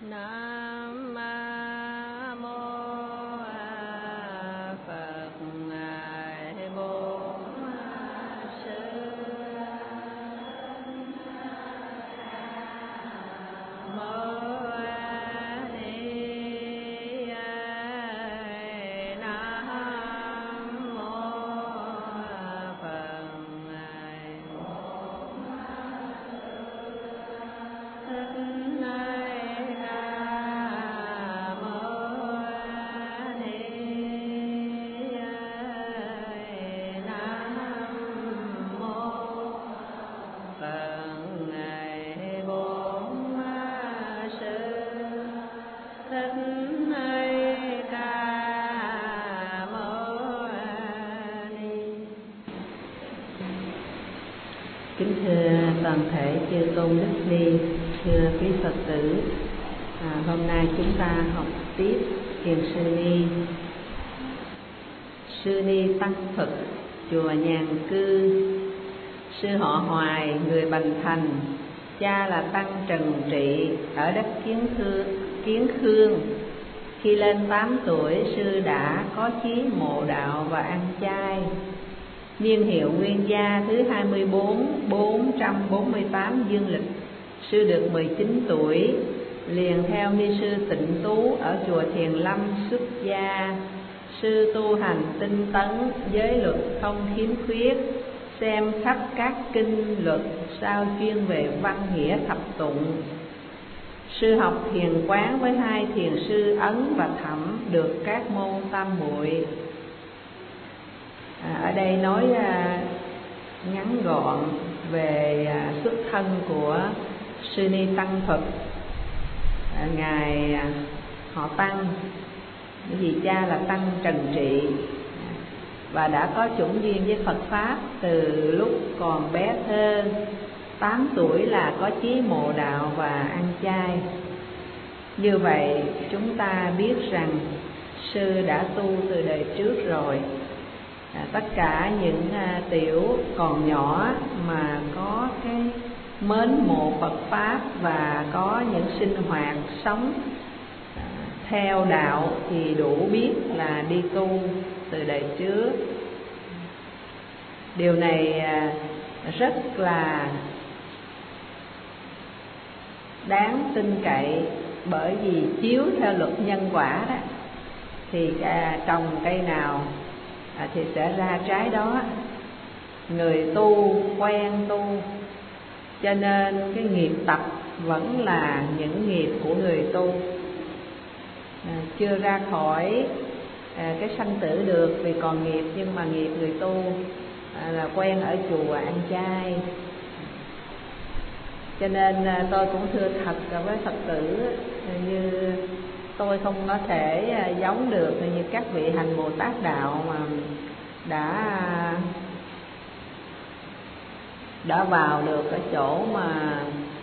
Nam mô Phật. Bổn Sư Mô Ni Nam mô Phật. Kính thưa toàn thể chư tôn đức ni, thưa quý Phật tử, hôm nay chúng ta học tiếp Thiền Sư Ni Tăng Thực, chùa Nhàn Cư. Sư họ Hoài, người Bành Thành, cha là Tăng Trần Trị ở đất Kiến Khương. Khi lên 8 tuổi, sư đã có chí mộ đạo và ăn chay. Niên hiệu Nguyên Gia thứ 24, 448 dương lịch, sư được 19 tuổi, liền theo ni sư Tịnh Tú ở chùa Thiền Lâm xuất gia. Sư tu hành tinh tấn, giới luật không khiếm khuyết, xem khắp các kinh luật, sao chuyên về văn nghĩa thập tụng. Sư học thiền quán với hai thiền sư Ấn và Thẩm, được các môn tam muội. Ở đây nói ngắn gọn về xuất thân của Sư Ni Tăng Thực. Ngài họ Tăng, vì cha là Tăng Trần Trị, và đã có chủng duyên với Phật Pháp từ lúc còn bé thơ. 8 tuổi là có chí mộ đạo và ăn chay. Như vậy chúng ta biết rằng sư đã tu từ đời trước rồi. Tất cả những tiểu còn nhỏ mà có cái mến mộ Phật Pháp và có những sinh hoạt sống theo đạo thì đủ biết là đi tu từ đời trước. Điều này rất là đáng tin cậy, bởi vì chiếu theo luật nhân quả đó thì trồng cây nào thì sẽ ra trái đó. Người tu quen tu, cho nên cái nghiệp tập vẫn là những nghiệp của người tu, chưa ra khỏi cái sanh tử được vì còn nghiệp. Nhưng mà nghiệp người tu là quen ở chùa ăn chay. Cho nên tôi cũng thưa thật với Phật tử, như tôi không có thể giống được như các vị hành Bồ Tát đạo mà đã vào được cái chỗ mà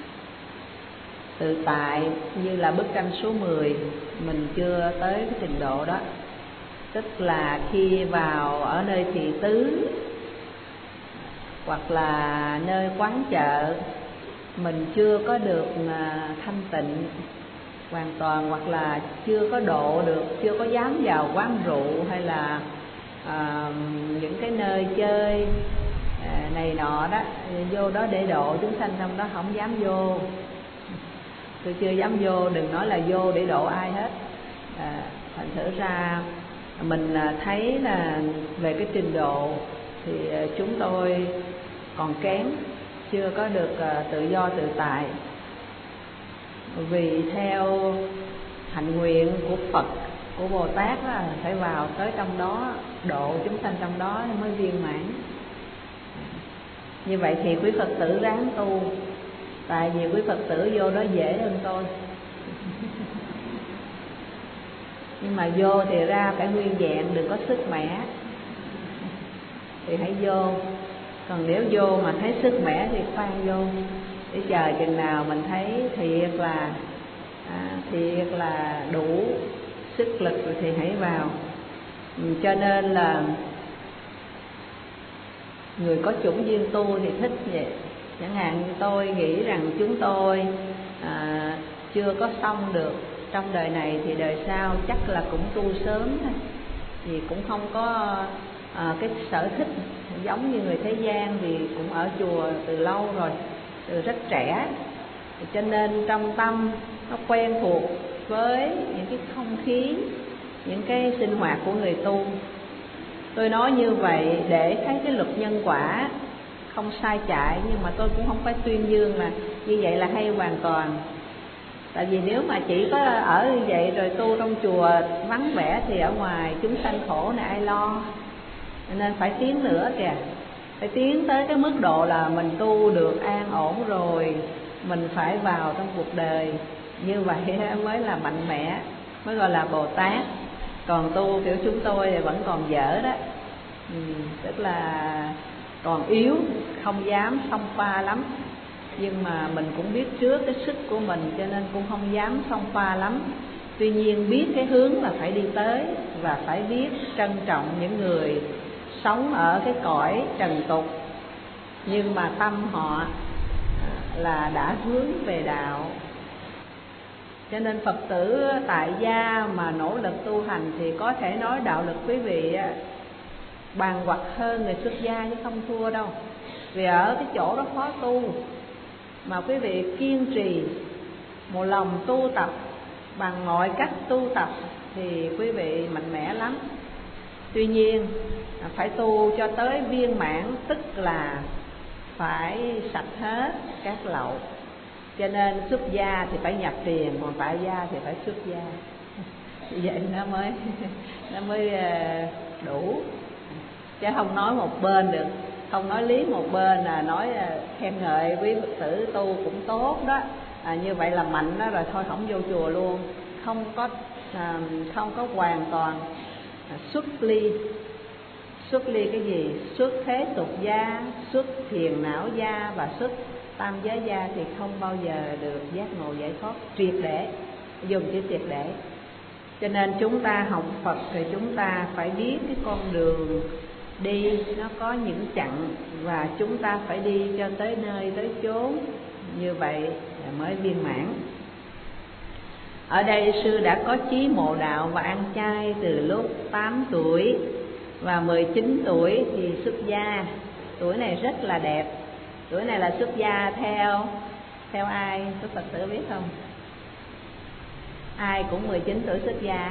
tự tại, như là bức tranh số 10. Mình chưa tới cái trình độ đó. Tức là khi vào ở nơi thị tứ hoặc là nơi quán chợ, mình chưa có được thanh tịnh hoàn toàn, hoặc là chưa có độ được, chưa có dám vào quán rượu hay là những cái nơi chơi này nọ đó, vô đó để độ chúng sanh trong đó không dám vô. Tôi chưa dám vô, đừng nói là vô để độ ai hết. Thành thử ra mình thấy là về cái trình độ thì chúng tôi còn kém, chưa có được tự do tự tại. Vì theo hạnh nguyện của Phật, của Bồ Tát đó, phải vào tới trong đó, độ chúng sanh trong đó mới viên mãn. Như vậy thì quý Phật tử ráng tu, tại vì quý Phật tử vô đó dễ hơn tôi. Nhưng mà vô thì ra phải nguyên vẹn, đừng có sức mẻ thì hãy vô. Còn nếu vô mà thấy sức mẻ thì khoan vô, để chờ chừng nào mình thấy thiệt là đủ sức lực rồi thì hãy vào. Cho nên là người có chủng duyên tu thì thích vậy. Chẳng hạn tôi nghĩ rằng chúng tôi chưa có xong được trong đời này thì đời sau chắc là cũng tu sớm thôi, vì cũng không có cái sở thích giống như người thế gian, vì cũng ở chùa từ lâu rồi, từ rất trẻ, cho nên trong tâm nó quen thuộc với những cái không khí, những cái sinh hoạt của người tu. Tôi nói như vậy để thấy cái luật nhân quả không sai chạy, nhưng mà tôi cũng không phải tuyên dương là như vậy là hay hoàn toàn. Tại vì nếu mà chỉ có ở như vậy rồi tu trong chùa vắng vẻ thì ở ngoài chúng sanh khổ này ai lo. Nên phải tiến nữa kìa, phải tiến tới cái mức độ là mình tu được an ổn rồi, mình phải vào trong cuộc đời. Như vậy mới là mạnh mẽ, mới gọi là Bồ Tát. Còn tu kiểu chúng tôi thì vẫn còn dở đó, tức là còn yếu, không dám xông pha lắm. Nhưng mà mình cũng biết trước cái sức của mình, cho nên cũng không dám xông pha lắm. Tuy nhiên biết cái hướng là phải đi tới, và phải biết trân trọng những người sống ở cái cõi trần tục, nhưng mà tâm họ là đã hướng về đạo. Cho nên Phật tử tại gia mà nỗ lực tu hành thì có thể nói đạo lực quý vị bàn hoặc hơn người xuất gia chứ không thua đâu. Vì ở cái chỗ đó khó tu, mà quý vị kiên trì một lòng tu tập bằng mọi cách tu tập thì quý vị mạnh mẽ lắm. Tuy nhiên phải tu cho tới viên mãn, tức là phải sạch hết các lậu. Cho nên xuất gia thì phải nhập tiền, còn tại gia thì phải xuất gia. Vậy nó mới đủ, chứ không nói một bên được. Không nói lý một bên là nói khen ngợi quý Phật tử tu cũng tốt đó, như vậy là mạnh đó, rồi thôi không vô chùa luôn. Không có hoàn toàn xuất ly. Xuất ly cái gì? Xuất thế tục gia, xuất thiền não gia và xuất tam giới gia thì không bao giờ được giác ngộ giải thoát triệt để, dùng chữ triệt để. Cho nên chúng ta học Phật thì chúng ta phải biết cái con đường đi nó có những chặng, và chúng ta phải đi cho tới nơi tới chốn, như vậy là mới viên mãn. Ở đây sư đã có chí mộ đạo và ăn chay từ lúc 8 tuổi, và 19 tuổi thì xuất gia. Tuổi này rất là đẹp. Tuổi này là xuất gia theo ai? Các Phật tử biết không? Ai cũng 19 tuổi xuất gia.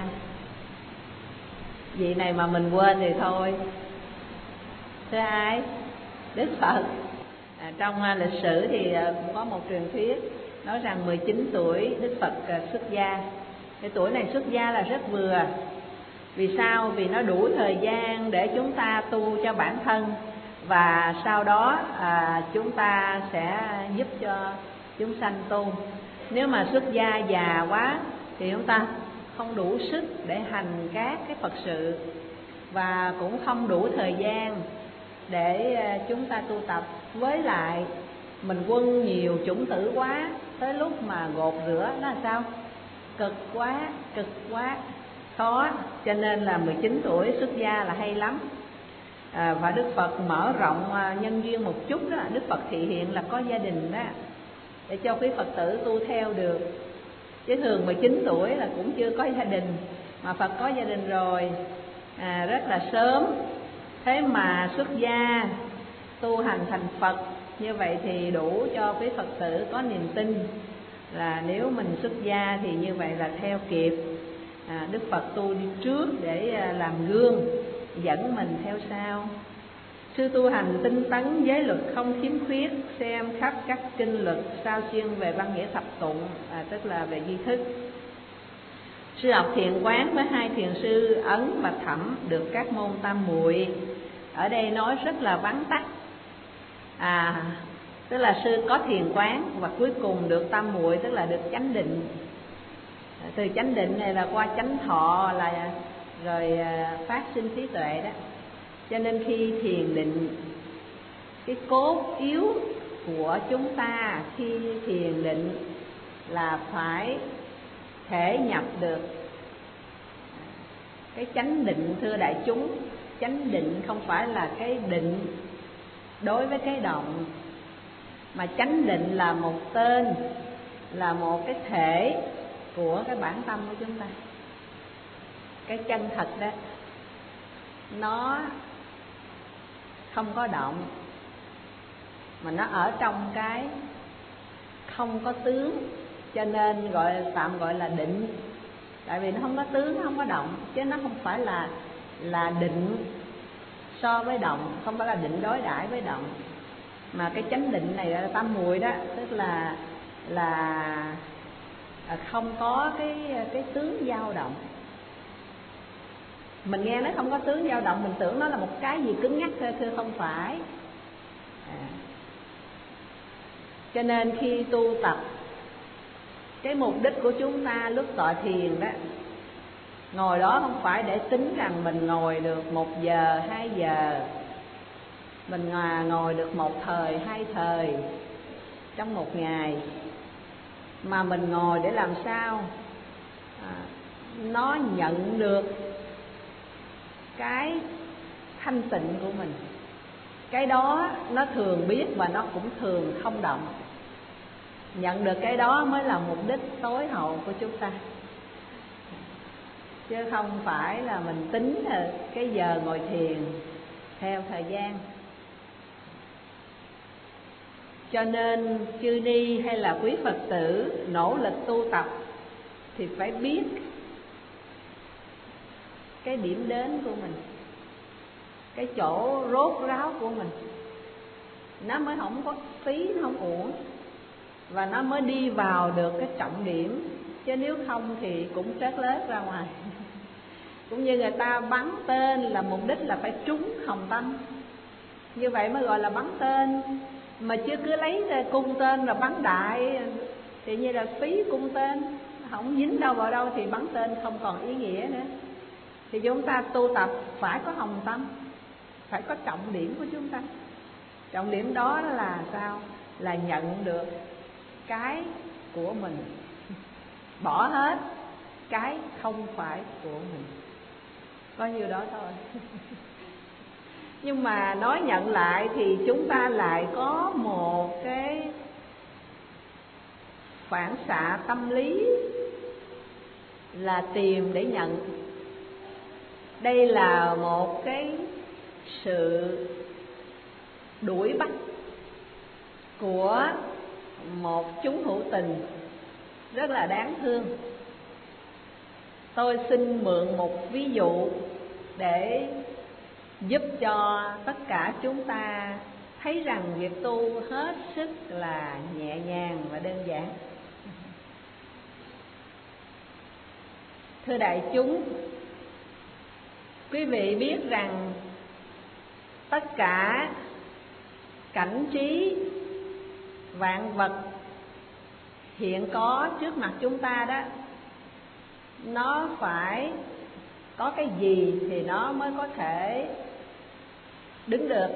Vị này mà mình quên thì thôi. Thưa ai? Đức Phật. Trong lịch sử thì cũng có một truyền thuyết nói rằng 19 tuổi Đức Phật xuất gia. Cái tuổi này xuất gia là rất vừa. Vì sao? Vì nó đủ thời gian để chúng ta tu cho bản thân, và sau đó chúng ta sẽ giúp cho chúng sanh tu. Nếu mà xuất gia già quá thì chúng ta không đủ sức để hành các cái Phật sự, và cũng không đủ thời gian để chúng ta tu tập. Với lại mình quân nhiều chủng tử quá, tới lúc mà gột rửa nó là sao? Cực quá, khó. Cho nên là 19 tuổi xuất gia là hay lắm. Và Đức Phật mở rộng nhân duyên một chút đó, Đức Phật thị hiện là có gia đình đó, để cho quý Phật tử tu theo được. Chứ thường 19 tuổi là cũng chưa có gia đình, mà Phật có gia đình rồi, rất là sớm. Thế mà xuất gia tu hành thành Phật, như vậy thì đủ cho quý Phật tử có niềm tin là nếu mình xuất gia thì như vậy là theo kịp Đức Phật tu đi trước để làm gương dẫn mình theo sau. Sư tu hành tinh tấn giới luật không khiếm khuyết, xem khắp các kinh luật, sao chuyên về văn nghĩa thập tụng, tức là về duy thức. Sư học thiền quán với 2 thiền sư Ấn và Thẩm được các môn tam muội. Ở đây nói rất là vắn tắt, tức là sư có thiền quán và cuối cùng được tam muội, tức là được chánh định. Từ chánh định này là qua chánh thọ, là rồi phát sinh trí tuệ đó. Cho nên khi thiền định, cái cốt yếu của chúng ta khi thiền định là phải thể nhập được cái chánh định. Thưa đại chúng, chánh định không phải là cái định đối với cái động, mà chánh định là một tên là một cái thể của cái bản tâm của chúng ta. Cái chân thật đó nó không có động, mà nó ở trong cái không có tướng, cho nên tạm gọi là định. Tại vì nó không có tướng, nó không có động, chứ nó không phải là định so với động, không phải là định đối đãi với động. Mà cái chánh định này là tam muội đó, tức là không có cái tướng dao động. Mình nghe nó không có tướng dao động, mình tưởng nó là một cái gì cứng nhắc thôi, thưa không phải. Cho nên khi tu tập, cái mục đích của chúng ta lúc tọa thiền đó, ngồi đó không phải để tính rằng mình ngồi được 1 giờ, 2 giờ, mình ngồi được 1 thời, 2 thời trong một ngày, mà mình ngồi để làm sao nó nhận được cái thanh tịnh của mình. Cái đó nó thường biết và nó cũng thường không động. Nhận được cái đó mới là mục đích tối hậu của chúng ta, chứ không phải là mình tính cái giờ ngồi thiền theo thời gian. Cho nên chư ni hay là quý Phật tử nỗ lực tu tập thì phải biết cái điểm đến của mình, cái chỗ rốt ráo của mình, nó mới không có phí, nó không uổng, và nó mới đi vào được cái trọng điểm. Chứ nếu không thì cũng trớt lết ra ngoài. Cũng như người ta bắn tên là mục đích là phải trúng hồng tâm, như vậy mới gọi là bắn tên. Mà chưa cứ lấy cung tên rồi bắn đại thì như là phí cung tên, không dính đâu vào đâu thì bắn tên không còn ý nghĩa nữa. Thì chúng ta tu tập phải có hồng tâm, phải có trọng điểm của chúng ta. Trọng điểm đó là sao? Là nhận được cái của mình, bỏ hết cái không phải của mình, có nhiêu đó thôi. Nhưng mà nói nhận lại thì chúng ta lại có một cái phản xạ tâm lý là tìm để nhận. Đây là một cái sự đuổi bắt của một chúng hữu tình rất là đáng thương. Tôi xin mượn một ví dụ để giúp cho tất cả chúng ta thấy rằng việc tu hết sức là nhẹ nhàng và đơn giản. Thưa đại chúng, quý vị biết rằng tất cả cảnh trí vạn vật hiện có trước mặt chúng ta đó, nó phải có cái gì thì nó mới có thể đứng được.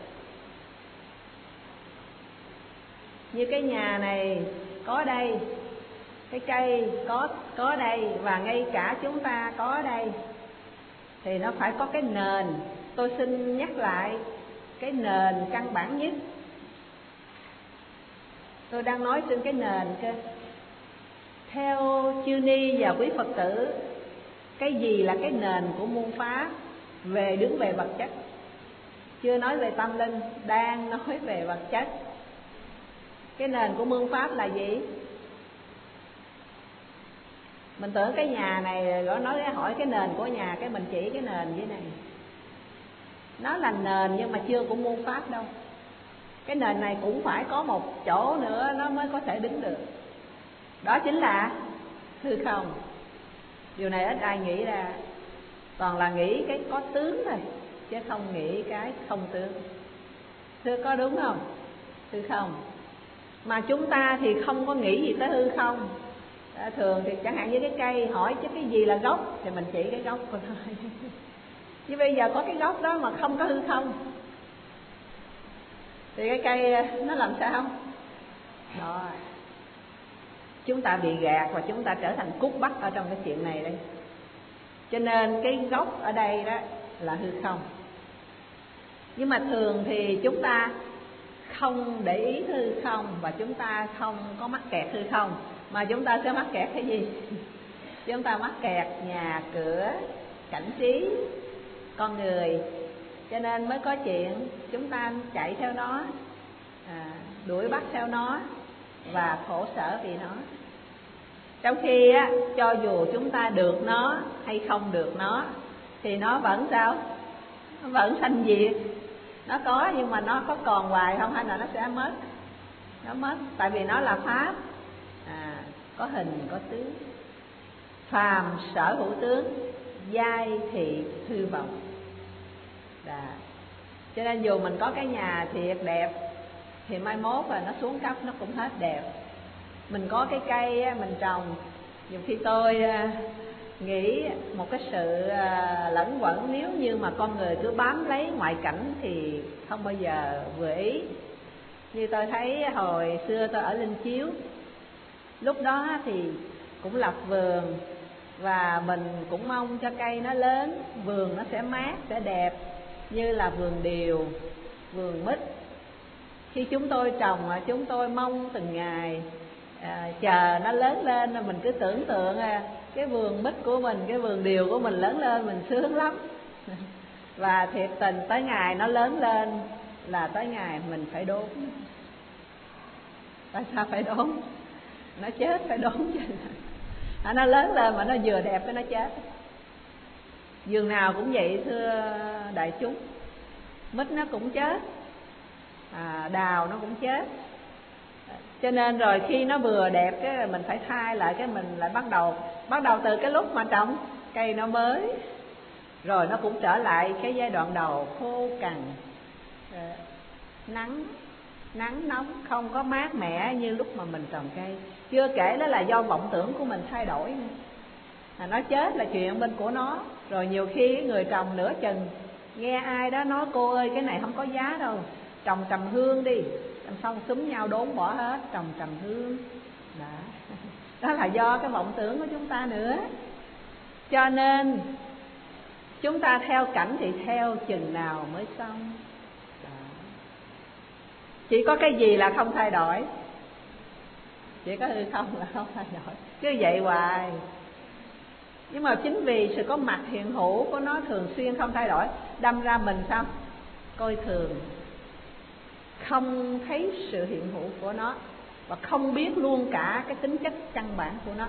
Như cái nhà này có đây, cái cây có đây, và ngay cả chúng ta có đây, thì nó phải có cái nền. Tôi xin nhắc lại cái nền căn bản nhất. Tôi đang nói trên cái nền cơ. Theo chư ni và quý Phật tử, cái gì là cái nền của môn pháp đứng về vật chất? Chưa nói về tâm linh, đang nói về vật chất. Cái nền của mương pháp là gì? Mình tưởng cái nhà này rồi nói hỏi cái nền của nhà, cái mình chỉ cái nền dưới này. Nó là nền nhưng mà chưa của môn pháp đâu. Cái nền này cũng phải có một chỗ nữa nó mới có thể đứng được. Đó chính là hư không. Điều này ít ai nghĩ ra, toàn là nghĩ cái có tướng thôi, chứ không nghĩ cái không tướng. Thưa có đúng không? Hư không. Mà chúng ta thì không có nghĩ gì tới hư không. Thường thì chẳng hạn như cái cây hỏi chứ cái gì là gốc, thì mình chỉ cái gốc thôi. Nhưng bây giờ có cái gốc đó mà không có hư không thì cái cây nó làm sao? Đó, chúng ta bị gạt và chúng ta trở thành cút bắt ở trong cái chuyện này đây. Cho nên cái gốc ở đây đó là hư không. Nhưng mà thường thì chúng ta không để ý hư không, và chúng ta không có mắc kẹt hư không, mà chúng ta sẽ mắc kẹt cái gì? Chúng ta mắc kẹt nhà cửa, cảnh trí, con người. Cho nên mới có chuyện chúng ta chạy theo nó, đuổi bắt theo nó và khổ sở vì nó. Trong khi á, cho dù chúng ta được nó hay không được nó thì nó vẫn sao? Nó vẫn sanh diệt. Nó có nhưng mà nó có còn hoài không, hay là nó sẽ mất? Nó mất, tại vì nó là pháp, có hình có tướng. Phàm sở hữu tướng, giai thị hư vọng. Cho nên dù mình có cái nhà thiệt đẹp thì mai mốt là nó xuống cấp nó cũng hết đẹp. Mình có cái cây mình trồng, nhiều khi tôi nghĩ một cái sự lẫn quẩn, nếu như mà con người cứ bám lấy ngoại cảnh thì không bao giờ vừa ý. Như tôi thấy hồi xưa tôi ở Linh Chiếu, lúc đó thì cũng lập vườn, và mình cũng mong cho cây nó lớn, vườn nó sẽ mát, sẽ đẹp như là vườn điều, vườn mít. Khi chúng tôi trồng, chúng tôi mong từng ngày, chờ nó lớn lên. Mình cứ tưởng tượng cái vườn mít của mình, cái vườn điều của mình lớn lên, mình sướng lắm. Và thiệt tình tới ngày nó lớn lên là tới ngày mình phải đốn. Tại sao phải đốn? Nó chết phải đốn chứ. Nó lớn lên mà nó vừa đẹp cái nó chết. Vườn nào cũng vậy thưa đại chúng. Mít nó cũng chết, đào nó cũng chết. Cho nên rồi khi nó vừa đẹp cái mình phải thay lại, cái mình lại bắt đầu từ cái lúc mà trồng cây nó mới, rồi nó cũng trở lại cái giai đoạn đầu khô cằn, nắng nóng, không có mát mẻ như lúc mà mình trồng cây. Chưa kể đó là do vọng tưởng của mình thay đổi nữa. Nó chết là chuyện bên của nó. Rồi nhiều khi người trồng nửa chừng nghe ai đó nói cô ơi cái này không có giá đâu, trồng trầm hương đi, xong xúm nhau đốn bỏ hết, trồng trầm hương. Đó là do cái vọng tưởng của chúng ta nữa. Cho nên chúng ta theo cảnh thì theo chừng nào mới xong. Chỉ có cái gì là không thay đổi? Chỉ có hư không là không thay đổi, cứ vậy hoài. Nhưng mà chính vì sự có mặt hiện hữu của nó thường xuyên không thay đổi, đâm ra mình sao? Coi thường, không thấy sự hiện hữu của nó, và không biết luôn cả cái tính chất căn bản của nó.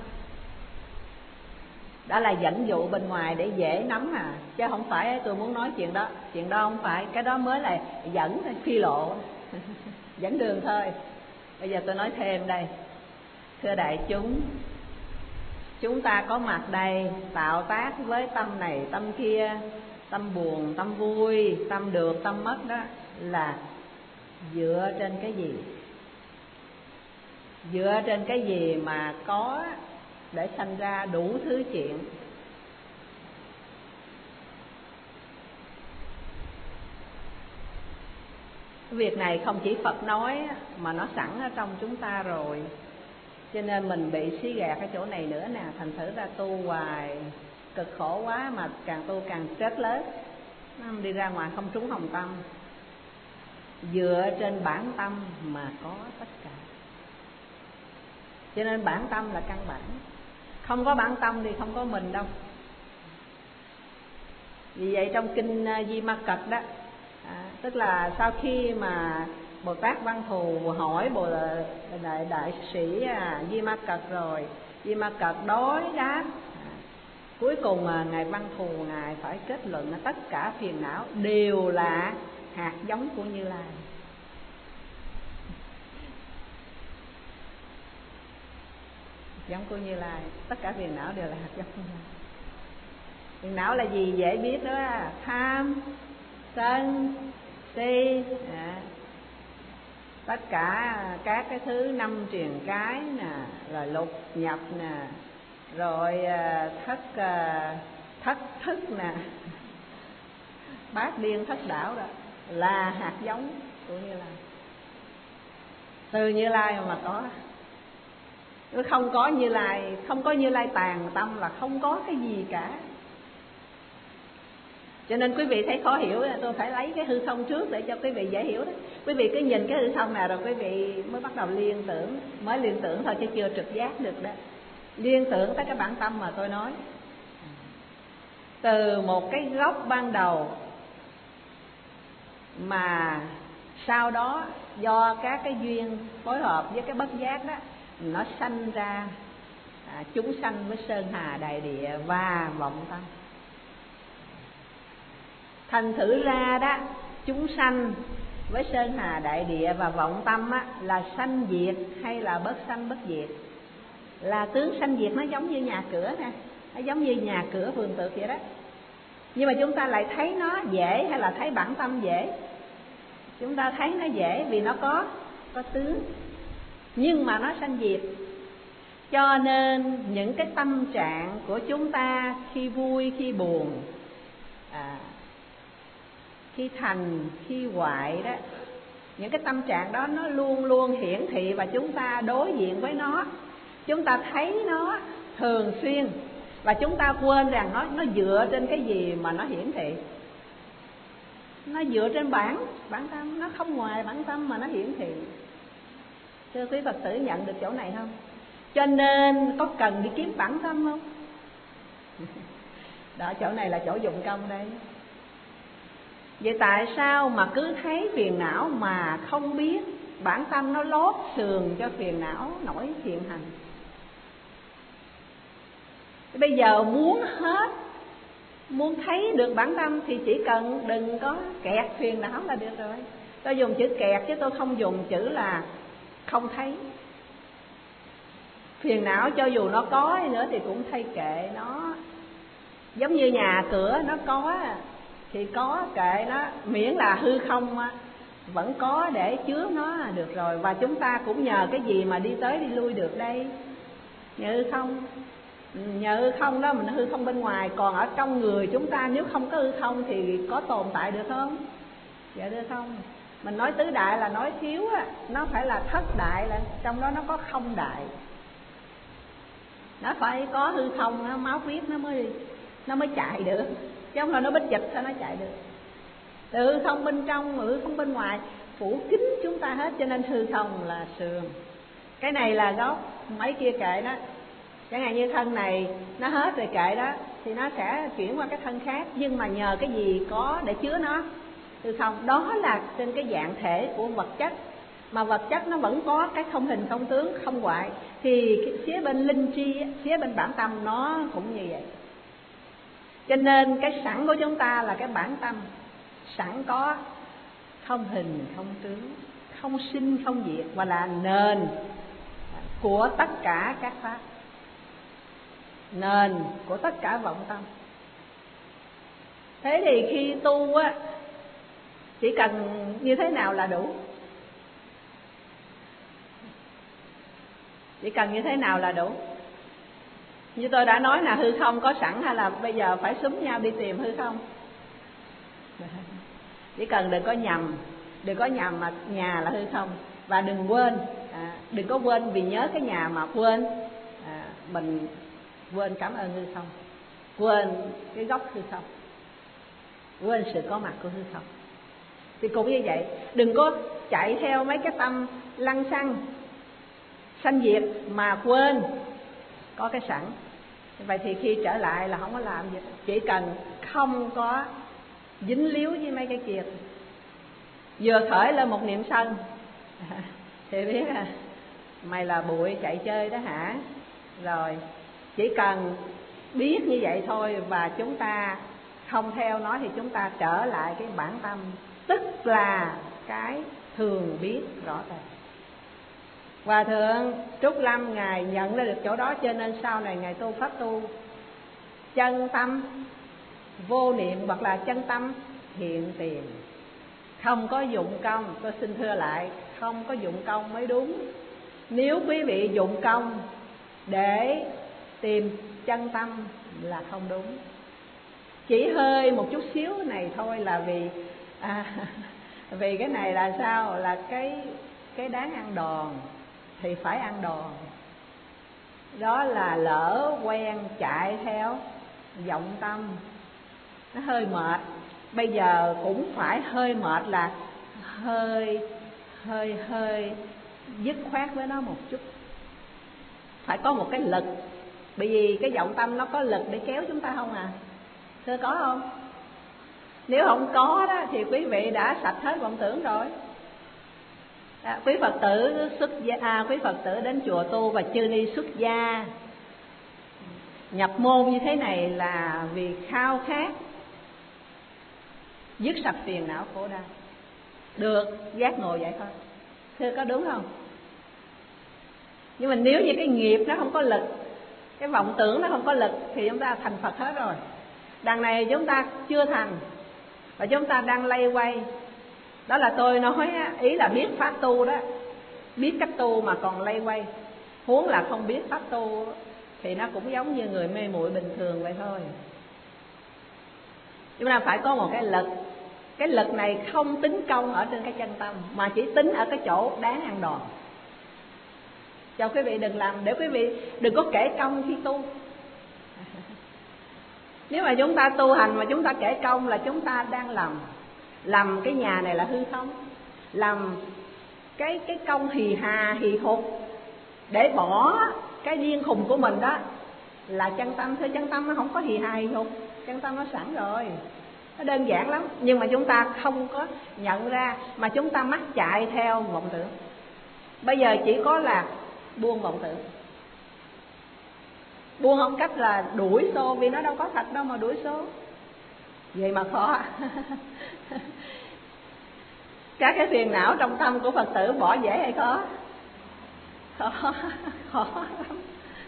Đó là dẫn dụ bên ngoài để dễ nắm chứ không phải tôi muốn nói chuyện đó. Chuyện đó không phải, cái đó mới là dẫn phi lộ dẫn đường thôi. Bây giờ tôi nói thêm đây. Thưa đại chúng, chúng ta có mặt đây tạo tác với tâm này tâm kia, tâm buồn, tâm vui, tâm được, tâm mất, đó là dựa trên cái gì? Dựa trên cái gì mà có để sanh ra đủ thứ chuyện? Cái việc này không chỉ Phật nói mà nó sẵn ở trong chúng ta rồi. Cho nên mình bị xí gạt ở chỗ này nữa nè. Thành thử ra tu hoài cực khổ quá, mà càng tu càng stress lớn, đi ra ngoài không trúng hồng tâm. Dựa trên bản tâm mà có tất cả. Cho nên bản tâm là căn bản. Không có bản tâm thì không có mình đâu. Vì vậy trong kinh Di Ma Cật đó, tức là sau khi mà Bồ Tát Văn Thù hỏi đại sĩ Di Ma Cật rồi, Di Ma Cật đối đáp, cuối cùng ngài Văn Thù ngài phải kết luận là tất cả phiền não đều là hạt giống của Như Lai. Giống của Như Lai, tất cả phiền não đều là hạt giống của Như Lai. Phiền não là gì dễ biết đó, tham, sân, si, tất cả các cái thứ năm truyền cái nè, rồi lục nhập nè, rồi thất thức nè, bát điên thất đảo, đó là hạt giống của Như Lai. Từ Như Lai mà có. Nếu không có Như Lai, không có Như Lai tàn tâm là không có cái gì cả. Cho nên quý vị thấy khó hiểu, tôi phải lấy cái hư không trước để cho quý vị dễ hiểu đó. Quý vị cứ nhìn cái hư không nào rồi quý vị mới bắt đầu liên tưởng. Mới liên tưởng thôi chứ chưa trực giác được đó. Liên tưởng tới cái bản tâm mà tôi nói. Từ một cái gốc ban đầu mà sau đó do các cái duyên phối hợp với cái bất giác đó, nó sanh ra chúng sanh với sơn hà đại địa và vọng tâm. Thành thử ra đó, chúng sanh với sơn hà đại địa và vọng tâm á, là sanh diệt hay là bất sanh bất diệt? Là tướng sanh diệt nó giống như nhà cửa nè, nó giống như nhà cửa vườn tược vậy đó. Nhưng mà chúng ta lại thấy nó dễ hay là thấy bản tâm dễ? Chúng ta thấy nó dễ vì nó có tướng, nhưng mà nó sanh diệt. Cho nên những cái tâm trạng của chúng ta khi vui, khi buồn, khi thành, khi hoại đó, những cái tâm trạng đó nó luôn luôn hiển thị và chúng ta đối diện với nó. Chúng ta thấy nó thường xuyên và chúng ta quên rằng nó dựa trên cái gì mà nó hiển thị. Nó dựa trên bản tâm, nó không ngoài bản tâm mà nó hiển thị. Thưa quý Phật tử nhận được chỗ này không? Cho nên có cần đi kiếm bản tâm không? Đó, chỗ này là chỗ dụng công đây. Vậy tại sao mà cứ thấy phiền não mà không biết bản tâm nó lót sườn cho phiền não nổi hiện hành? Bây giờ muốn hết, muốn thấy được bản tâm thì chỉ cần đừng có kẹt phiền não là được rồi. Tôi dùng chữ kẹt chứ tôi không dùng chữ là không thấy. Phiền não cho dù nó có đi nữa thì cũng thay kệ nó. Giống như nhà cửa nó có thì có kệ nó, miễn là hư không vẫn có để chứa nó là được rồi. Và chúng ta cũng nhờ cái gì mà đi tới đi lui được đây? Nhờ hư không. Nhờ hư không đó, mình hư không bên ngoài. Còn ở trong người chúng ta nếu không có hư không thì có tồn tại được không? Dạ được không? Mình nói tứ đại là nói thiếu nó phải là thất đại, là trong đó nó có không đại. Nó phải có hư không, máu huyết nó mới chạy được, chứ không là nó bích dịch sao nó chạy được. Từ hư không bên trong, hư không bên ngoài phủ kín chúng ta hết, cho nên hư không là sườn. Cái này là gốc, mấy kia kệ đó. Chẳng hạn như thân này nó hết rồi kệ đó, thì nó sẽ chuyển qua cái thân khác. Nhưng mà nhờ cái gì có để chứa nó? Hư không. Đó là trên cái dạng thể của vật chất. Mà vật chất nó vẫn có cái không hình không tướng không hoại, thì phía bên linh tri, phía bên bản tâm nó cũng như vậy. Cho nên cái sẵn của chúng ta là cái bản tâm, sẵn có không hình không tướng, không sinh không diệt, và là nền của tất cả các pháp, nền của tất cả vọng tâm. Thế thì khi tu chỉ cần như thế nào là đủ? Chỉ cần như thế nào là đủ? Như tôi đã nói là hư không có sẵn, hay là bây giờ phải xúm nhau đi tìm hư không? Chỉ cần đừng có nhầm mà nhà là hư không. Và đừng quên, đừng có quên vì nhớ cái nhà mà quên mình quên cảm ơn hư không, quên cái gốc hư không, quên sự có mặt của hư không. Thì cũng như vậy, đừng có chạy theo mấy cái tâm lăng xăng sanh diệt mà quên có cái sẵn. Vậy thì khi trở lại là không có làm gì, chỉ cần không có dính líu với mấy cái kia. Vừa khởi lên một niệm sân thì biết mày là bụi chạy chơi đó hả? Rồi chỉ cần biết như vậy thôi, và chúng ta không theo nó thì chúng ta trở lại cái bản tâm, tức là cái thường biết rõ ràng. Hòa thượng Trúc Lâm ngài nhận ra được chỗ đó, cho nên sau này ngài tu pháp tu chân tâm vô niệm, hoặc là chân tâm hiện tiền, không có dụng công. Tôi xin thưa lại, không có dụng công mới đúng. Nếu quý vị dụng công để tìm chân tâm là không đúng. Chỉ hơi một chút xíu này thôi là vì cái này là sao? Là cái đáng ăn đòn thì phải ăn đòn. Đó là lỡ quen chạy theo vọng tâm, nó hơi mệt. Bây giờ cũng phải hơi mệt là hơi dứt khoát với nó một chút, phải có một cái lực. Bởi vì cái vọng tâm nó có lực để kéo chúng ta không à? Thưa có không? Nếu không có đó thì quý vị đã sạch hết vọng tưởng rồi. Quý Phật tử quý Phật tử đến chùa tu và chư ni xuất gia nhập môn như thế này là vì khao khát dứt sạch phiền não khổ đau, được giác ngộ vậy thôi. Thưa có đúng không? Nhưng mà nếu như cái nghiệp nó không có lực, cái vọng tưởng nó không có lực thì chúng ta thành Phật hết rồi. Đằng này chúng ta chưa thành và chúng ta đang lay quay. Đó là tôi nói ý là biết pháp tu đó, biết cách tu mà còn lay quay, huống là không biết pháp tu thì nó cũng giống như người mê muội bình thường vậy thôi. Chúng ta phải có một cái lực. Cái lực này không tính công ở trên cái chân tâm, mà chỉ tính ở cái chỗ đáng ăn đòn. Cho quý vị đừng làm, để quý vị đừng có kể công khi tu. Nếu mà chúng ta tu hành mà chúng ta kể công là chúng ta đang làm cái nhà này là hư không, làm cái công hì hà hì hục để bỏ cái điên khùng của mình đó là chân tâm. Thôi chân tâm nó không có hì hà hì hục, chân tâm nó sẵn rồi, nó đơn giản lắm. Nhưng mà chúng ta không có nhận ra, mà chúng ta mắc chạy theo vọng tưởng. Bây giờ chỉ có là buông vọng tưởng. Buông không cách là đuổi xô, vì nó đâu có thật đâu mà đuổi xô. Vậy mà khó. Các cái phiền não trong tâm của Phật tử bỏ dễ hay khó? Khó lắm.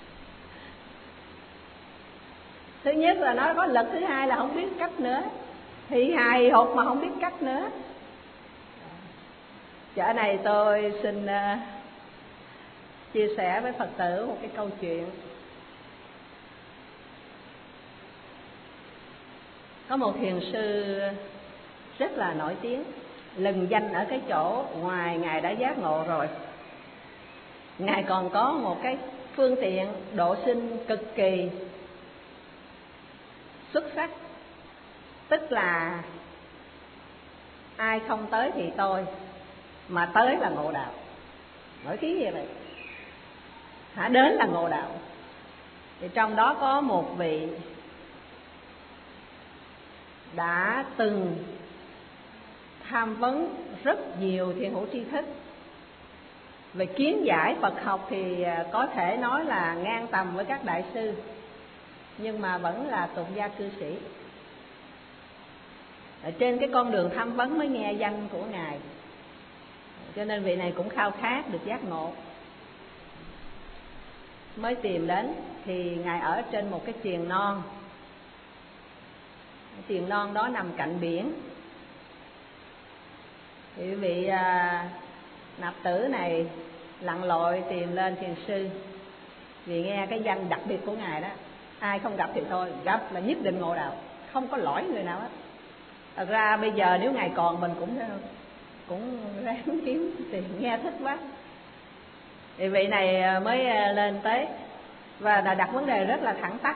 Thứ nhất là nó có lực, thứ hai là không biết cách nữa. Thì hài hục mà không biết cách nữa. Chỗ này tôi xin chia sẻ với Phật tử một cái câu chuyện. Có một thiền sư rất là nổi tiếng, lừng danh ở cái chỗ ngoài Ngài đã giác ngộ rồi, Ngài còn có một cái phương tiện độ sinh cực kỳ xuất sắc. Tức là ai không tới thì tôi, mà tới là ngộ đạo. Nổi tiếng như vậy, đến là ngộ đạo. Thì trong đó có một vị đã từng tham vấn rất nhiều thiện hữu tri thức. Về kiến giải Phật học thì có thể nói là ngang tầm với các đại sư, nhưng mà vẫn là tụng gia cư sĩ. Ở trên cái con đường tham vấn mới nghe danh của Ngài, cho nên vị này cũng khao khát được giác ngộ, mới tìm đến. Thì Ngài ở trên một cái triền non. Triền non đó nằm cạnh biển. Thì vị nạp tử này lặn lội tìm lên thiền sư, vì nghe cái danh đặc biệt của Ngài đó. Ai không gặp thì thôi, gặp là nhất định ngộ đạo, không có lỗi người nào hết. Thật ra bây giờ nếu Ngài còn mình cũng ráng kiếm thì nghe thích quá. Thì vị này mới lên tới và đặt vấn đề rất là thẳng tắp.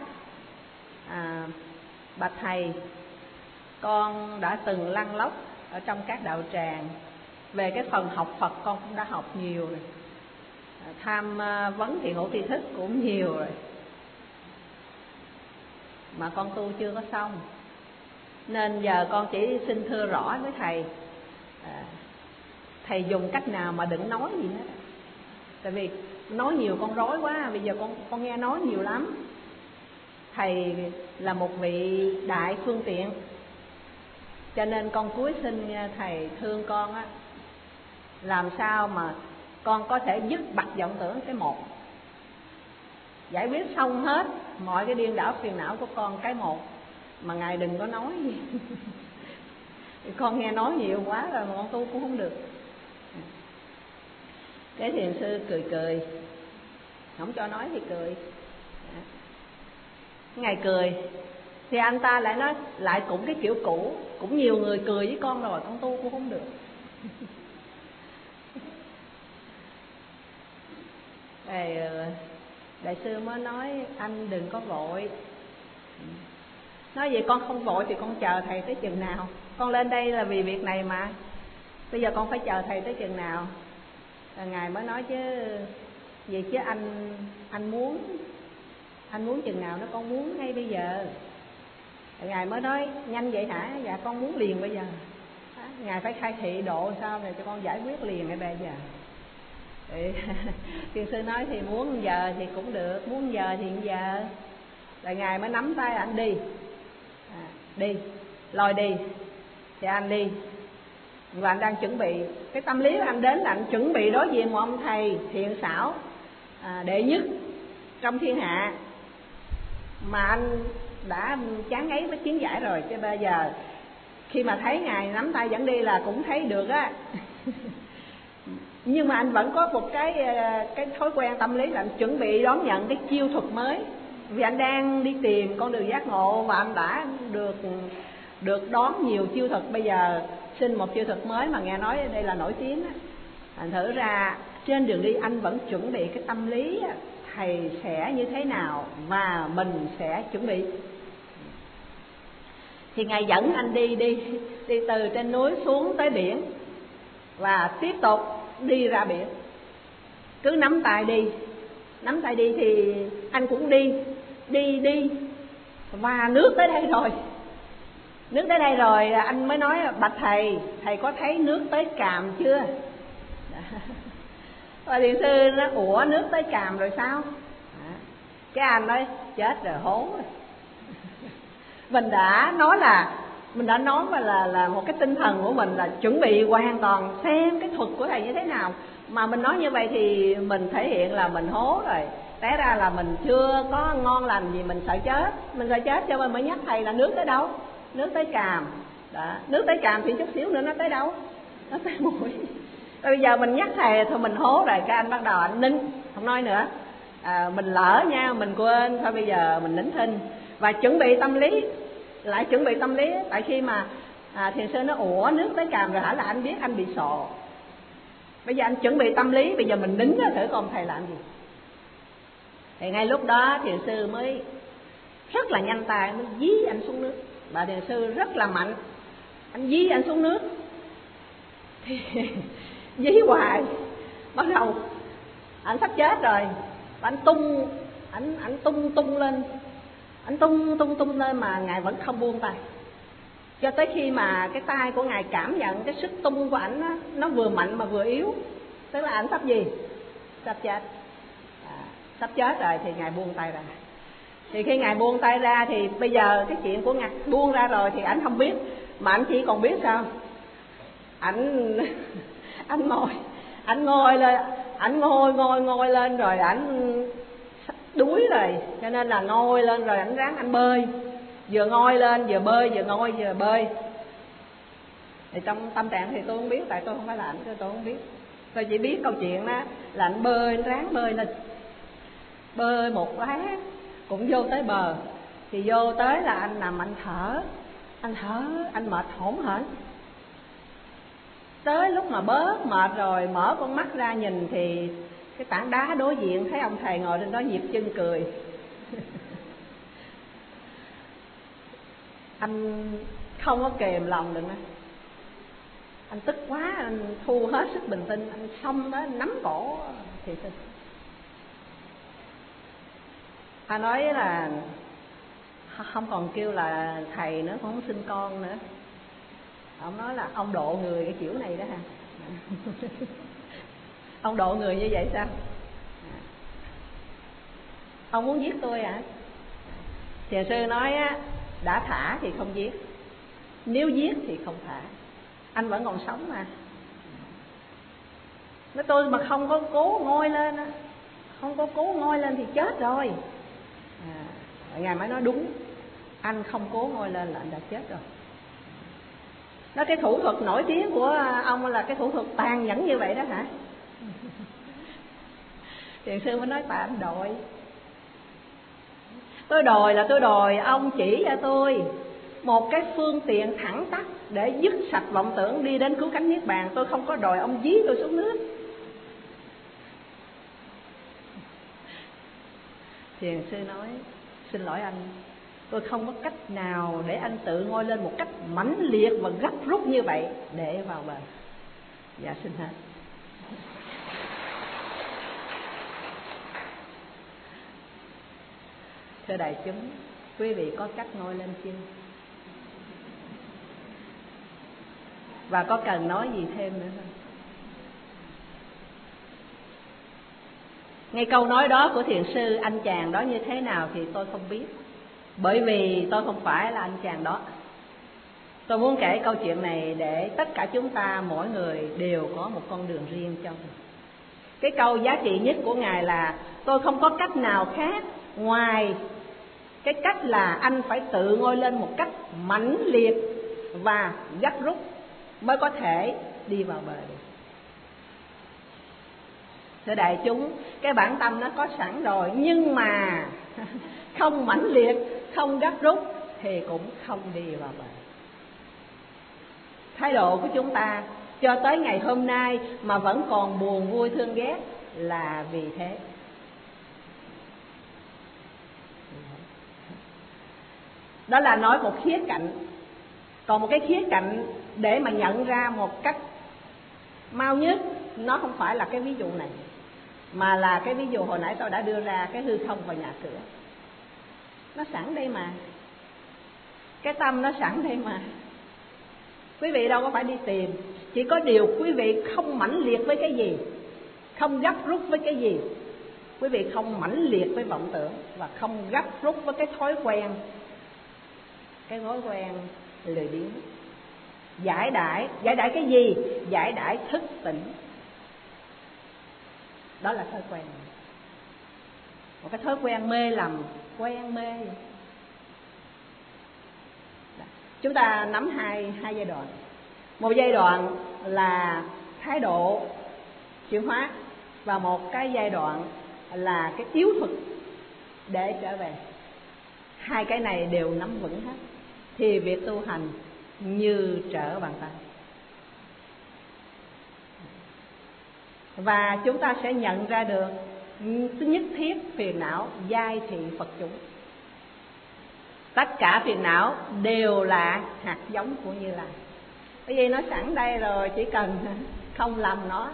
Bạch thầy, con đã từng lăn lóc ở trong các đạo tràng. Về cái phần học Phật con cũng đã học nhiều rồi, tham vấn thiện hữu tri thức cũng nhiều rồi, mà con tu chưa có xong. Nên giờ con chỉ xin thưa rõ với thầy, thầy dùng cách nào mà đừng nói gì hết. Tại vì nói nhiều con rối quá, bây giờ con nghe nói nhiều lắm. Thầy là một vị đại phương tiện, cho nên con cúi xin thầy thương con á, làm sao mà con có thể dứt bặt vọng tưởng cái một, giải quyết xong hết mọi cái điên đảo phiền não của con cái một, mà Ngài đừng có nói gì. Con nghe nói nhiều quá rồi mà con tu cũng không được. Cái thiền sư cười, không cho nói thì cười. Ngài cười thì anh ta lại nói lại cũng cái kiểu cũ, cũng nhiều người cười với con rồi, con tu cũng không được. Đại sư mới nói anh đừng có vội, Nói vậy con không vội thì con chờ thầy tới chừng nào? Con lên đây là vì việc này mà, bây giờ con phải chờ thầy tới chừng nào? Rồi Ngài mới nói chứ vậy chứ anh muốn chừng nào đó, con muốn ngay bây giờ. Rồi Ngài mới nói nhanh vậy hả? Dạ con muốn liền bây giờ. Ngài phải khai thị độ sao này cho con giải quyết liền ngay bây giờ. Thiền sư nói thì muốn giờ thì cũng được, muốn giờ thì giờ. Rồi Ngài mới nắm tay anh đi, đi, lôi đi. Thì anh đi, và anh đang chuẩn bị, cái tâm lý của anh đến là anh chuẩn bị đối diện một ông thầy thiện xảo, đệ nhất trong thiên hạ, mà anh đã chán ngấy với kiến giải rồi. Chứ bây giờ khi mà thấy Ngài nắm tay dẫn đi là cũng thấy được á. Nhưng mà anh vẫn có một cái thói quen tâm lý là anh chuẩn bị đón nhận cái chiêu thuật mới, vì anh đang đi tìm con đường giác ngộ và anh đã được đón nhiều chiêu thuật. Bây giờ xin một chiêu thuật mới mà nghe nói đây là nổi tiếng á, thành thử ra trên đường đi anh vẫn chuẩn bị cái tâm lý thầy sẽ như thế nào và mình sẽ chuẩn bị. Thì Ngài dẫn anh đi từ trên núi xuống tới biển và tiếp tục đi ra biển. Cứ nắm tay đi thì anh cũng đi và nước tới đây rồi anh mới nói bạch thầy có thấy nước tới càm chưa? Và thiền sư nó ủa nước tới càm rồi sao? Cái anh nói chết rồi, hố rồi. Mình đã nói là một cái tinh thần của mình là chuẩn bị hoàn toàn xem cái thuật của thầy như thế nào, mà mình nói như vậy thì mình thể hiện là mình hố rồi. Té ra là mình chưa có ngon lành gì, mình sợ chết cho nên mới nhắc thầy là nước tới đâu? Nước tới càm. Đó, nước tới càm thì chút xíu nữa nó tới đâu? Nó tới mũi. Bây giờ mình nhắc thầy thôi mình hố rồi. Cái anh bắt đầu anh nín, không nói nữa. Mình lỡ nha, mình quên, thôi bây giờ mình nín thinh và chuẩn bị tâm lý. Tại khi mà thiền sư nó ủa nước tới càm rồi hả, là anh biết anh bị sộ. Bây giờ anh chuẩn bị tâm lý, bây giờ mình nín ra thử coi thầy làm gì. Thì ngay lúc đó thiền sư mới rất là nhanh tay, mới dí anh xuống nước. Bà thiền sư rất là mạnh, anh dí anh xuống nước. Thì dí hoài, bắt đầu anh sắp chết rồi, anh tung lên, anh tung lên mà Ngài vẫn không buông tay, cho tới khi mà cái tay của Ngài cảm nhận cái sức tung của ảnh nó vừa mạnh mà vừa yếu, tức là ảnh sắp chết rồi thì Ngài buông tay ra. Thì khi Ngài buông tay ra thì bây giờ cái chuyện của Ngài buông ra rồi thì ảnh không biết, mà ảnh chỉ còn biết sao? Ảnh ngồi lên rồi ảnh đuối rồi, cho nên là ngồi lên rồi ảnh ráng ảnh bơi, vừa ngồi lên vừa bơi, vừa ngồi vừa bơi. Thì trong tâm trạng thì tôi không biết, tại tôi không phải là ảnh, tôi không biết. Tôi chỉ biết câu chuyện đó là ảnh bơi, anh ráng bơi lên, bơi một lát cũng vô tới bờ. Thì vô tới là anh nằm anh thở, anh mệt hổn hển. Tới lúc mà bớt mệt rồi mở con mắt ra nhìn thì cái tảng đá đối diện thấy ông thầy ngồi trên đó nhịp chân cười. Anh không có kềm lòng được nữa, anh tức quá, anh thu hết sức bình tĩnh, anh xông đó anh nắm cổ thiền sư. Anh nói là không còn kêu là thầy nữa, không sinh con nữa. Ông nói là ông độ người cái kiểu này đó hả? Ông độ người như vậy sao? Ông muốn giết tôi à? Thiền sư nói á, đã thả thì không giết, nếu giết thì không thả. Anh vẫn còn sống mà. Nói tôi mà không có cố ngoi lên á, không có cố ngoi lên thì chết rồi. Ngài mới nói đúng, anh không cố ngoi lên là anh đã chết rồi. Nói cái thủ thuật nổi tiếng của ông là cái thủ thuật tàn nhẫn như vậy đó hả? Thiền sư mới nói tại anh đòi. Tôi đòi ông chỉ cho tôi một cái phương tiện thẳng tắp để dứt sạch vọng tưởng đi đến cứu cánh niết bàn. Tôi không có đòi ông dí tôi xuống nước. Thiền sư nói xin lỗi anh, tôi không có cách nào để anh tự ngôi lên một cách mãnh liệt và gấp rút như vậy để vào bờ. Dạ xin hết. Thưa đại chúng, quý vị có cách ngôi lên chưa? Và có cần nói gì thêm nữa không? Ngay câu nói đó của thiền sư, anh chàng đó như thế nào thì tôi không biết, bởi vì tôi không phải là anh chàng đó. Tôi muốn kể câu chuyện này để tất cả chúng ta, mỗi người đều có một con đường riêng cho mình. Cái câu giá trị nhất của Ngài là tôi không có cách nào khác ngoài cái cách là anh phải tự ngôi lên một cách mãnh liệt và gấp rút mới có thể đi vào bờ được. Thưa đại chúng, cái bản tâm nó có sẵn rồi, nhưng mà không mãnh liệt, không gấp rút thì cũng không đi vào bờ. Thái độ của chúng ta cho tới ngày hôm nay mà vẫn còn buồn vui thương ghét là vì thế. Đó là nói một khía cạnh. Còn một cái khía cạnh để mà nhận ra một cách mau nhất, nó không phải là cái ví dụ này, mà là cái ví dụ hồi nãy tôi đã đưa ra, cái hư không và nhà cửa. Nó sẵn đây mà, cái tâm nó sẵn đây mà. Quý vị đâu có phải đi tìm, chỉ có điều quý vị không mãnh liệt với cái gì, không gấp rút với cái gì. Quý vị không mãnh liệt với vọng tưởng và không gấp rút với cái thói quen, cái thói quen lười biếng. Giải đãi cái gì? Giải đãi thức tỉnh. Đó là thói quen, một cái thói quen mê lầm, quen mê. Chúng ta nắm hai giai đoạn. Một giai đoạn là thái độ chuyển hóa, và một cái giai đoạn là cái yếu thuật để trở về. Hai cái này đều nắm vững hết thì việc tu hành như trở bàn tay. Và chúng ta sẽ nhận ra được nhất thiết phiền não giai thị Phật chủ. Tất cả phiền não đều là hạt giống của Như Lai. Bởi vì nó sẵn đây rồi, chỉ cần không làm nó.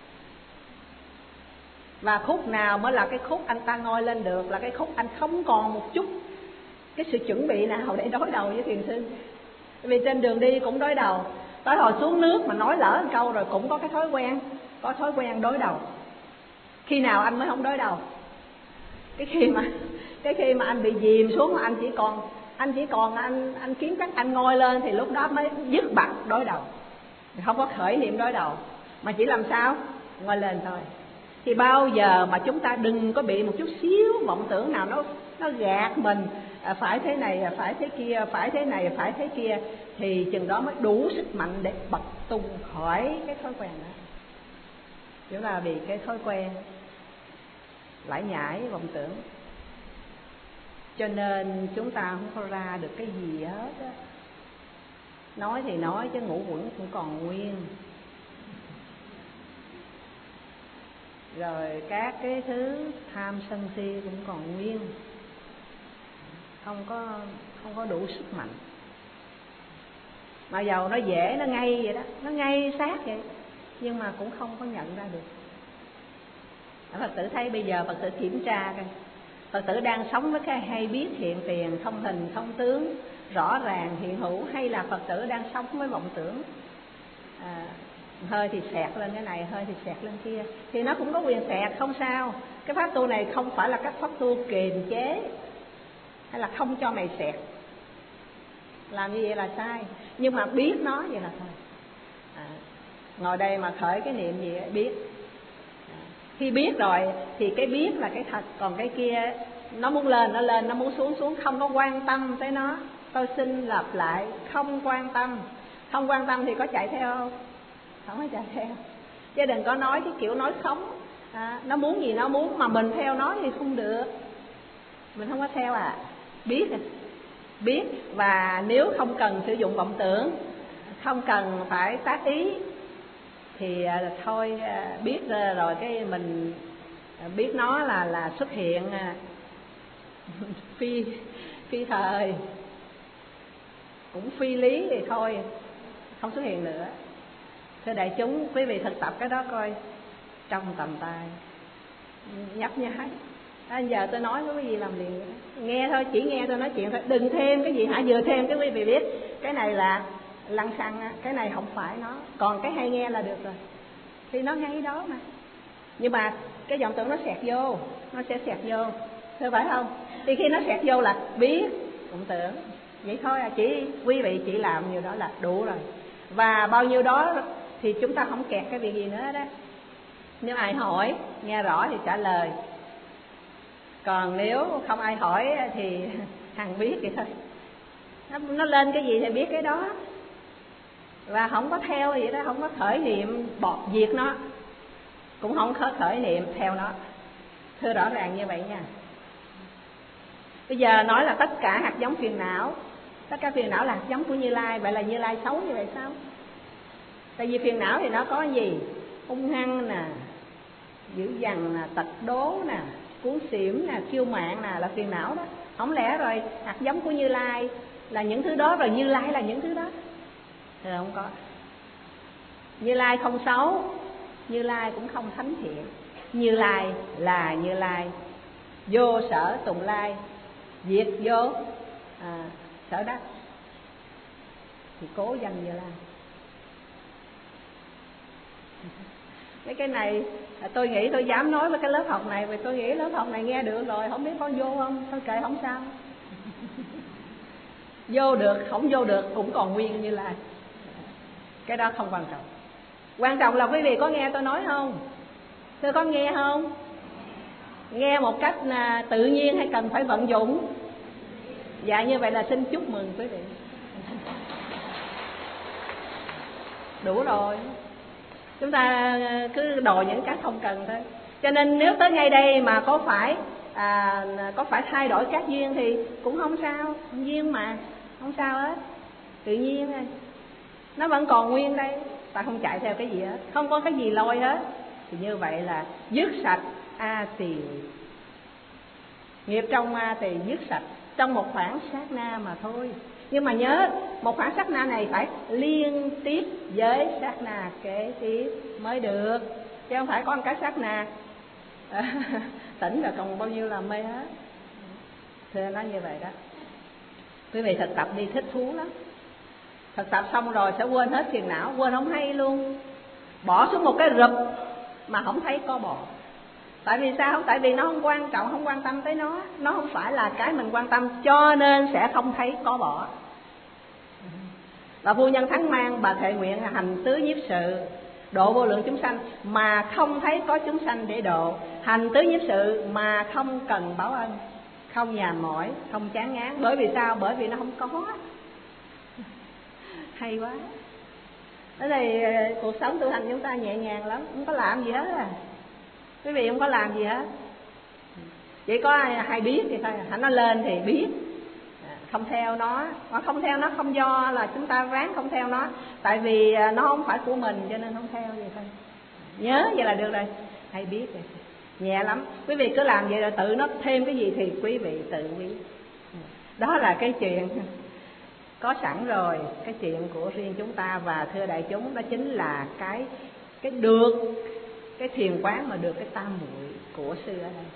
Và khúc nào mới là cái khúc anh ta ngoi lên được, là cái khúc anh không còn một chút cái sự chuẩn bị nào để đối đầu với thiền sư. Vì trên đường đi cũng đối đầu, tới hồi xuống nước mà nói lỡ một câu rồi cũng có cái thói quen, có thói quen đối đầu. Khi nào anh mới không đối đầu? Cái khi mà anh bị dìm xuống, mà anh chỉ còn anh kiếm cách anh ngoi lên thì lúc đó mới dứt bặt đối đầu. Không có khởi niệm đối đầu, mà chỉ làm sao ngoi lên thôi. Thì bao giờ mà chúng ta đừng có bị một chút xíu vọng tưởng nào nó gạt mình, phải thế này, phải thế kia, phải thế này, phải thế kia, thì chừng đó mới đủ sức mạnh để bật tung khỏi cái thói quen đó. Chúng ta bị cái thói quen lải nhải vọng tưởng, cho nên chúng ta không có ra được cái gì hết á. Nói thì nói chứ ngũ quẩn cũng còn nguyên, rồi các cái thứ tham sân si cũng còn nguyên, không có đủ sức mạnh. Mà dầu nó dễ, nó ngay vậy đó, nó ngay sát vậy, nhưng mà cũng không có nhận ra được. Phật tử thấy bây giờ Phật tử kiểm tra coi, Phật tử đang sống với cái hay biết hiện tiền, không hình không tướng, rõ ràng hiện hữu, hay là Phật tử đang sống với vọng tưởng, hơi thì xẹt lên cái này, hơi thì xẹt lên kia, thì nó cũng có quyền xẹt, không sao. Cái pháp tu này không phải là các pháp tu kiềm chế hay là không cho mày xẹt, làm như vậy là sai. Nhưng mà biết nó vậy là thôi. Ngồi đây mà khởi cái niệm gì biết. Khi biết rồi thì cái biết là cái thật, còn cái kia nó muốn lên nó lên, nó muốn xuống xuống, không có quan tâm tới nó. Tôi xin lặp lại, không quan tâm. Không quan tâm thì có chạy theo không? Không có chạy theo. Chứ đừng có nói cái kiểu nói khống, nó muốn gì nó muốn mà mình theo nó thì không được. Mình không có theo biết. Và nếu không cần sử dụng vọng tưởng, không cần phải tác ý, thì thôi biết rồi cái mình biết nó là xuất hiện phi thời, cũng phi lý thì thôi, không xuất hiện nữa. Thưa đại chúng, quý vị thực tập cái đó coi, trong tầm tay, nhấp nháy. Giờ tôi nói với quý vị làm liền, nghe thôi, chỉ nghe tôi nói chuyện thôi, đừng thêm cái gì hả? Vừa thêm cái quý vị biết cái này là lăng xăng, cái này không phải nó, còn cái hay nghe là được rồi, thì nó ngay đó mà. Nhưng mà cái vọng tưởng nó xẹt vô, nó sẽ xẹt vô, thưa phải không? Thì khi nó xẹt vô là biết vọng tưởng, vậy thôi à, chỉ quý vị chỉ làm nhiều đó là đủ rồi. Và bao nhiêu đó thì chúng ta không kẹt cái việc gì nữa đó. Nếu ai hỏi nghe rõ thì trả lời, còn nếu không ai hỏi thì hằng biết vậy thôi. Nó lên cái gì thì biết cái đó, và không có theo gì đó, không có khởi niệm bọt diệt nó, cũng không có khởi niệm theo nó. Thưa rõ ràng như vậy nha. Bây giờ nói là tất cả hạt giống phiền não, tất cả phiền não là hạt giống của Như Lai. Vậy là Như Lai xấu như vậy sao? Tại vì phiền não thì nó có gì? Hung hăng nè, dữ dằn nè, tật đố nè, cuốn xỉm nè, kiêu mạn nè, là phiền não đó. Không lẽ rồi hạt giống của Như Lai là những thứ đó, rồi Như Lai là những thứ đó? Thì không có. Như Lai không xấu, Như Lai cũng không thánh thiện. Như Lai là Như Lai, vô sở tùng lai, diệt vô sở đắc, thì cố danh Như Lai. Mấy cái này tôi nghĩ tôi dám nói với cái lớp học này, vì tôi nghĩ lớp học này nghe được rồi, không biết có vô không, thôi kệ không sao. Vô được, không vô được cũng còn nguyên Như Lai. Cái đó không quan trọng. Quan trọng là quý vị có nghe tôi nói không? Thưa có nghe không? Nghe một cách tự nhiên hay cần phải vận dụng? Dạ như vậy là xin chúc mừng quý vị. Đủ rồi. Chúng ta cứ đòi những cái không cần thôi. Cho nên nếu tới ngay đây mà có phải thay đổi các duyên thì cũng không sao, duyên mà, không sao hết, tự nhiên thôi. Nó vẫn còn nguyên đây, ta không chạy theo cái gì hết, không có cái gì lôi hết. Thì như vậy là dứt sạch a tỳ. Nghiệp trong a tỳ dứt sạch trong một khoảng sát na mà thôi. Nhưng mà nhớ, một khoảng sát na này phải liên tiếp với sát na kế tiếp mới được, chứ không phải có một cái sát na tỉnh rồi còn bao nhiêu là mê hết. Thưa nói như vậy đó. Quý vị thực tập đi, thích thú lắm. Thực tập xong rồi sẽ quên hết phiền não, quên không hay luôn. Bỏ xuống một cái rụp mà không thấy có bò. Tại vì sao? Tại vì nó không quan trọng, không quan tâm tới nó. Nó không phải là cái mình quan tâm, cho nên sẽ không thấy có bỏ. Và Phu Nhân Thắng Mang, bà thệ nguyện hành tứ nhiếp sự, độ vô lượng chúng sanh mà không thấy có chúng sanh để độ. Hành tứ nhiếp sự mà không cần báo ân, không nhàm mỏi, không chán ngán. Bởi vì sao? Bởi vì nó không có. Hay quá. Thế thì cuộc sống tu hành chúng ta nhẹ nhàng lắm, không có làm gì hết à. Quý vị không có làm gì hết, chỉ có hay biết thì thôi. Nó lên thì biết, không theo nó. Mà không theo nó không do là chúng ta ráng không theo nó, tại vì nó không phải của mình cho nên không theo gì thôi. Nhớ vậy là được rồi, hay biết rồi, nhẹ lắm. Quý vị cứ làm vậy rồi tự nó thêm cái gì thì quý vị tự biết. Đó là cái chuyện có sẵn rồi, cái chuyện của riêng chúng ta. Và thưa đại chúng, đó chính là cái được cái thiền quán mà được cái tam muội của sư ở đây.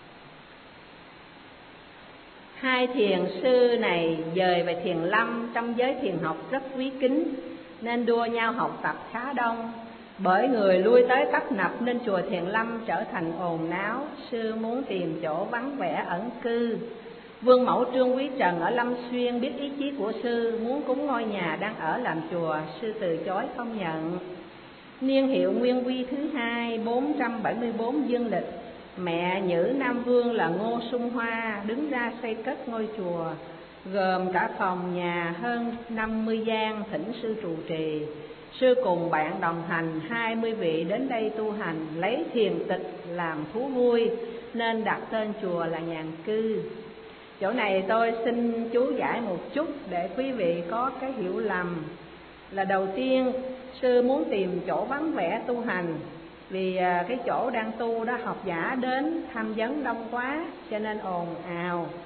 Hai thiền sư này dời về Thiền Lâm, trong giới thiền học rất quý kính nên đua nhau học tập khá đông. Bởi người lui tới tấp nập nên chùa Thiền Lâm trở thành ồn náo. Sư muốn tìm chỗ vắng vẻ ẩn cư. Vương mẫu Trương Quý Trần ở Lâm Xuyên biết ý chí của sư, muốn cúng ngôi nhà đang ở làm chùa. Sư từ chối không nhận. Niên hiệu Nguyên Quy thứ 2, 474 dương lịch, mẹ Nhữ Nam Vương là Ngô Xuân Hoa đứng ra xây cất ngôi chùa, gồm cả phòng nhà hơn 50 gian, thỉnh sư trụ trì. Sư cùng bạn đồng hành 20 vị đến đây tu hành, lấy thiền tịch làm thú vui nên đặt tên chùa là Nhàn Cư. Chỗ này tôi xin chú giải một chút để quý vị có cái hiểu lầm. Là đầu tiên, sư muốn tìm chỗ vắng vẻ tu hành, vì cái chỗ đang tu đó học giả đến tham vấn đông quá cho nên ồn ào.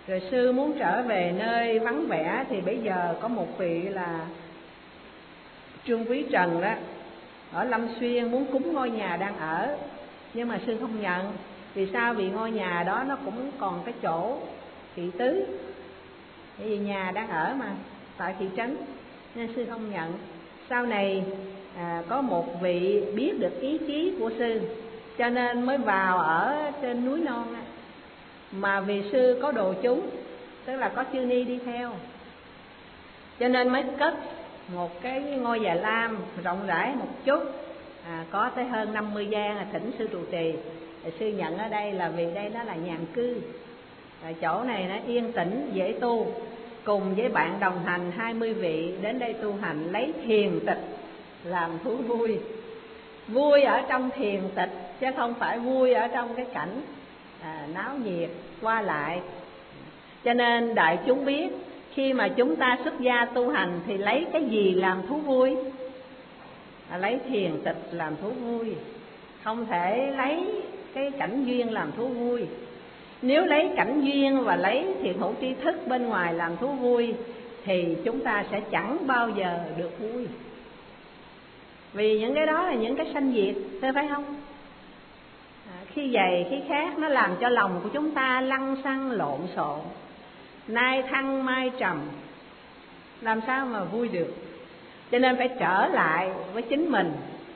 Rồi sư muốn trở về nơi vắng vẻ thì bây giờ có một vị là Trương Quý Trần đó, ở Lâm Xuyên muốn cúng ngôi nhà đang ở, nhưng mà sư không nhận. Vì sao? Vì ngôi nhà đó nó cũng còn cái chỗ thị tứ, bởi vì nhà đang ở mà tại thị trấn, nên sư không nhận. Sau này có một vị biết được ý chí của sư, cho nên mới vào ở trên núi non. Mà vì sư có đồ chúng, tức là có chư ni đi theo, cho nên mới cất một cái ngôi Già Lam rộng rãi một chút, có tới hơn 50 gian, thỉnh sư trụ trì. Sư nhận ở đây là vì đây nó là nhàn cư, chỗ này nó yên tĩnh dễ tu. Cùng với bạn đồng hành 20 vị đến đây tu hành, lấy thiền tịch làm thú vui. Vui ở trong thiền tịch chứ không phải vui ở trong cái cảnh náo nhiệt qua lại. Cho nên đại chúng biết, khi mà chúng ta xuất gia tu hành thì lấy cái gì làm thú vui? Lấy thiền tịch làm thú vui, không thể lấy cái cảnh duyên làm thú vui. Nếu lấy cảnh duyên và lấy thiện hữu tri thức bên ngoài làm thú vui thì chúng ta sẽ chẳng bao giờ được vui. Vì những cái đó là những cái sanh diệt, phải không? Khi vậy khi khác nó làm cho lòng của chúng ta lăng xăng lộn xộn, nay thăng mai trầm, làm sao mà vui được. Cho nên phải trở lại với chính mình.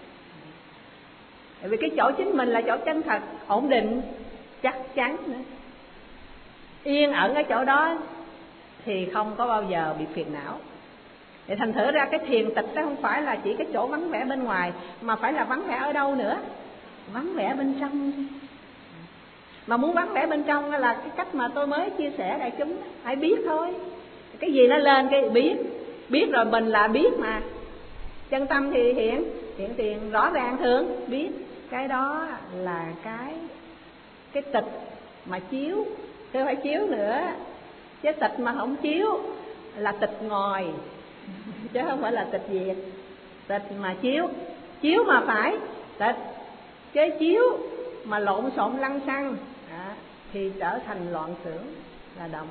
Vì cái chỗ chính mình là chỗ chân thật, ổn định, chắc chắn nữa. Yên ẩn ở chỗ đó thì không có bao giờ bị phiền não. Thì thành thử ra cái thiền tịch đó không phải là chỉ cái chỗ vắng vẻ bên ngoài, mà phải là vắng vẻ ở đâu nữa? Vắng vẻ bên trong. Mà muốn vắng vẻ bên trong là cái cách mà tôi mới chia sẻ đại chúng, hãy biết thôi. Cái gì nó lên cái biết rồi mình là biết mà. Chân tâm thì hiện tiền rõ ràng thường biết. Cái đó là cái tịch mà chiếu, chứ phải chiếu nữa. Chứ tịch mà không chiếu là tịch ngồi, chứ không phải là tịch diệt. Tịch mà chiếu mà phải tịch, chứ chiếu mà lộn xộn lăng xăng thì trở thành loạn xưởng, là động.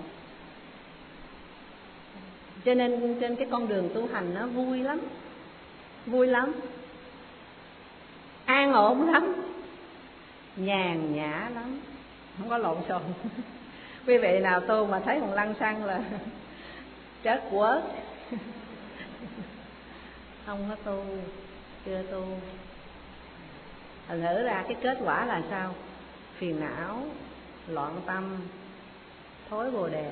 Cho nên trên cái con đường tu hành nó vui lắm, an ổn lắm, nhàn nhã lắm, không có lộn xộn. Quý vị nào tu mà thấy còn lăng xăng là trớt quớt, không có tu, chưa tu. Thành thử ra cái kết quả là sao? Phiền não, loạn tâm, thối bồ đề,